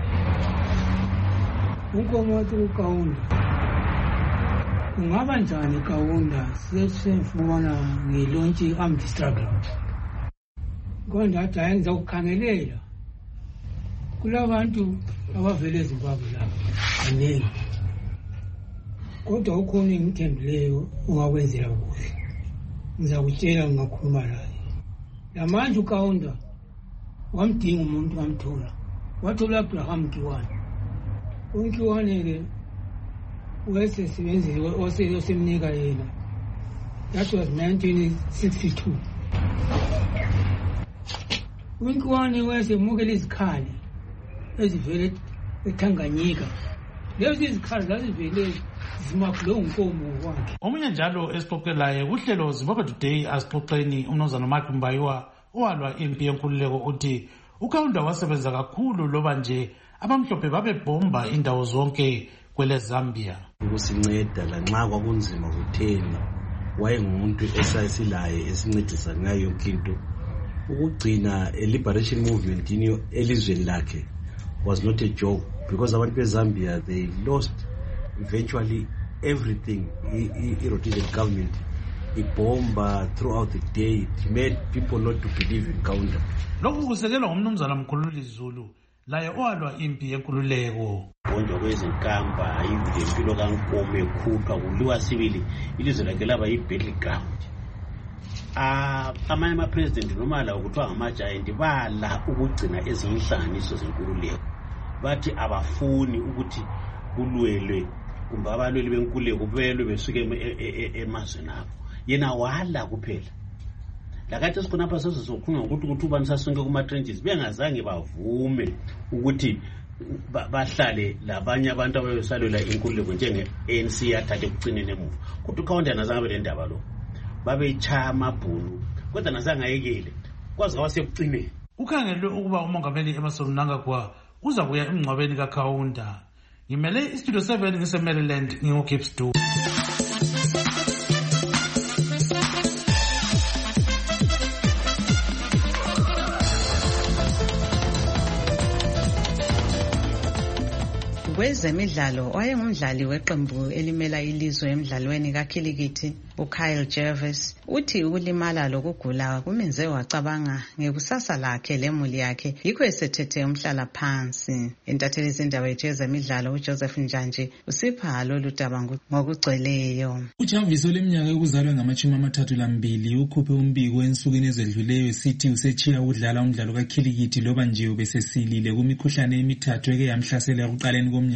Unkomo wathi uKaunda ungaba njani Kaunda sesifuna ngilontshi armed struggle. Konda athi hayi ngizakukhangelela kulabantu abavele eZimbabwe lapha kaningi kodwa ukhona engithembileyo ungakwenzela kuhle. Ngizakutshela ngakhuluma laye. Lamanje uKaunda wamdinga umuntu wamthola. Wathola Abraham Kiwane. Unkiwane ke wayesebenzile waseyosemnika yena. That was nineteen sixty-two. Unkiwane wayesemukela izikhali ezivele eTanganyika. Lezi izikhali zazivele zimakulo nkomo wakhe. Omunye njalo esixoxelayo kuhlelo Zimbabwe Today asixoxeni umnozana Mark Mbayiwa owalwa impi yenkululeko uthi uKaunda wasebenza kakhulu loba nje abamhlophe babebhomba indawo zonke kwele Zambia. Ukusinceda lanxa kwakunzima kutheni wayengumuntu esayisilaye esincedisa ngayo yonke into. Ukugcina a liberation movement iniyo elizweni lakhe was not a joke because abantu beZambia they lost eventually everything. The rotated government, the bomb throughout the day, it made people not to believe in Kaunda. Lokhu kusekelwa ngumnumzana Mkhululi Zulu laye owalwa impi yenkululeko. Bonke kwezinkamba impi lempilo kaNkomo ekhupha kuliwa sibili ilizwe lakhe laba yi-battleground. Ah amanye ama president noma la ukuthiwa ngama-giant bala ukugcina ezinhlanganiso zenkululeko. Bathi abafuni ukuthi kulwelwe kumbe abalweli benkululeko belwe besuke emazweni abo. Yena wala kuphela. Lakathi sikhonapha sesokhunga ukuthi ukuthi ubani sasonke kuma trenches bengazange bavume ukuthi bahlale labanye abantu abayosalela inkululeko njenge A N C yathathe ukucinene emuva. Kodwa uKaunda nazange abe lendaba lo. Babechaya amabhunu kodwa nazange ayekele kwaze wasekucineni. Ukhangelwe ukuba umongameli Emmerson Mnangagwa uza kuya emngcwabeni kaKaunda. Ngimele iStudio seven ngise Maryland ngingoKips two. Kwezemidlalo wayengumdlali weqembu elimela ilizwe emidlalweni kakhilikithi uKyle Jervis uthi ukulimala lokugula kumenze wacabanga ngekusasa lakhe lemuli yakhe yikho esethethe umhlala phansi. Intatheli zindaba yethu yezemidlalo uJoseph Njanji usipha lolu daba ngokugcweleyo. uJervis oleminyaka yokuzalwa ngamashumi amathathu lambili ukhuphe umbiko ensukwini ezedluleyo esithi usechiya ukudlala umdlalo kakhilikithi loba nje ubesesilile kumikhuhlane emithathu eke yamhlasela ekuqaleni komnyaka.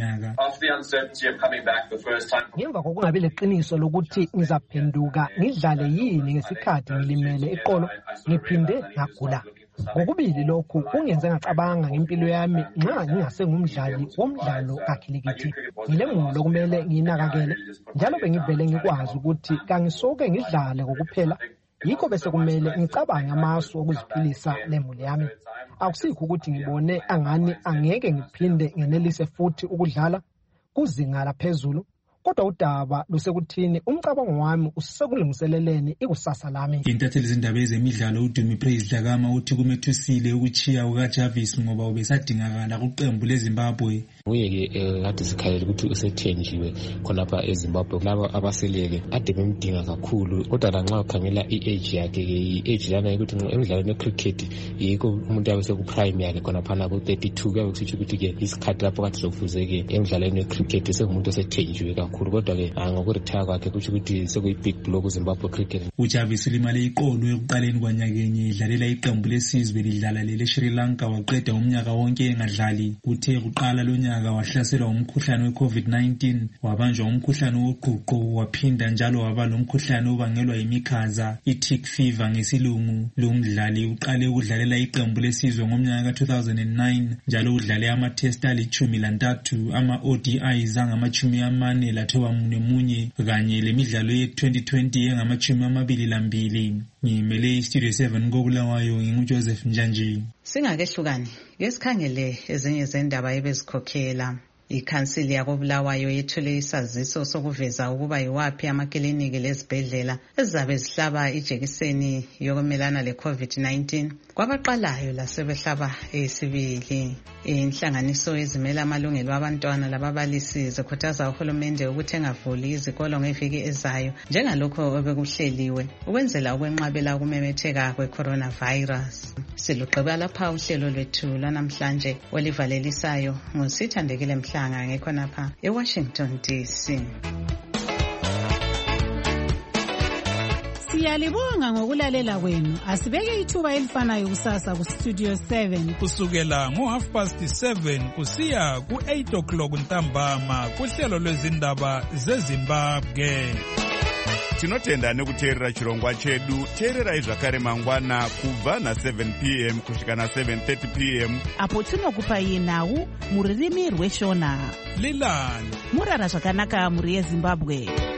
Ngemva kokungabi leqiniso lokuthi ngizaphenduka ngidlale yini ngesikhathi ngilimele eqolo ngiphinde ngagula. Ngokubili lokhu kungenze ngacabanga ngempilo yami nxa ngingase ngumdlali womdlalo kakhilikithi. Ngilemulo kumele nginakakele njalo bengivele ngikwazi ukuthi kangisoke ngidlale kokuphela. Yikho bese kumele ngicabange amasu okuziphilisa lemuli yami. Akusikho ukuthi ngibone angani angeke ngiphinde ngenelise futhi ukudlala kuzinga laphezulu. Kodwa udaba lusekuthini umcabango wami usekulungiseleleni ikusasa lami. Intatheli zindaba ezemidlalo uDumi Praise Dlakama uthi kumethusile ukuchiya ukaJervis ngoba ubesadingakala kuqembu leZimbabwe. Uye ke kade sikhalela ukuthi usethenjiwe khonapha eZimbabwe. Labo abaseleke ade bemdinga kakhulu kodwa lanxa ukhangela i-age yakhe ke i-age yana ukuthi emidlalweni wecricket yikho umuntu yabe sekuprime yakhe khonapha ku thirty-two kuyabe kusitsho ukuthi ke isikhathi lapho kade sokufuzeke emidlalweni wecricket sengumuntu osethenjiwe kakhulu kodwa ke ngokuretire kwakhe kuthi ukuthi sekuyi big blow kuZimbabwe cricket. uJervis ulimale iqolo ekuqaleni kwanyakenye idlalela iqembu lesizwe lidlala lele Sri Lanka waqeda umnyaka wonke engadlali. Kuthe kuqala lonyaka wahlaselwa umkhuhlane we-COVID nineteen wabanjwa umkhuhlane woqhuqho waphinda njalo waba lomkhuhlane obangelwa yimikhaza i-tick fever ngesilungu. Lo mdlali uqale ukudlalela iqembu lesizwe ngomnyaka ka two thousand nine njalo udlale ama-test alichumi lantathu ama-O D Is angamachumi amane lathoba mune munye kanye lemidlalo ye-twenty twenty engamachumi amabili lambili. Ngimele iStudio seven koBulawayo nginguJoseph Njanji. Singakehlukani yesikhangele ezinye zendaba ebezikhokhela. Ikhansili yakoBulawayo yethule isaziso sokuveza ukuba yiwaphi amakliniki lezibhedlela ezizabe zihlaba ijekiseni yokumelana le-COVID nineteen kwabaqalayo lasebehlaba eyesibili. Inhlanganiso ezimela amalungelo abantwana lababalisi zikhuthaza uhulumende ukuthi engavuli izikolo ngeviki ezayo njengalokho obekuhleliwe ukwenzela ukwenqabela ukumemetheka kwe-coronavirus. Silugqiba lapha uhlelo lwethu lwanamhlanje olivalelisayo ngusithandekile Mhlanga ngekhonapha eWashington D C. Siyalibonga ngokulalela kwenu. Asibeke ithuba elifanayo kusasa ku Studio seven. Kusukela ngo half past seven kusiya ku eight o'clock ntambama kuhlelo lwezindaba zeZimbabwe. Tinotenda nekuteerera chirongwa chedu. Teererai zvakare mangwana kubva na seven p m kusvika na seven thirty p m apo tinokupai nhau muririmi rweshona. Lilani murara zvakanaka muri yeZimbabwe.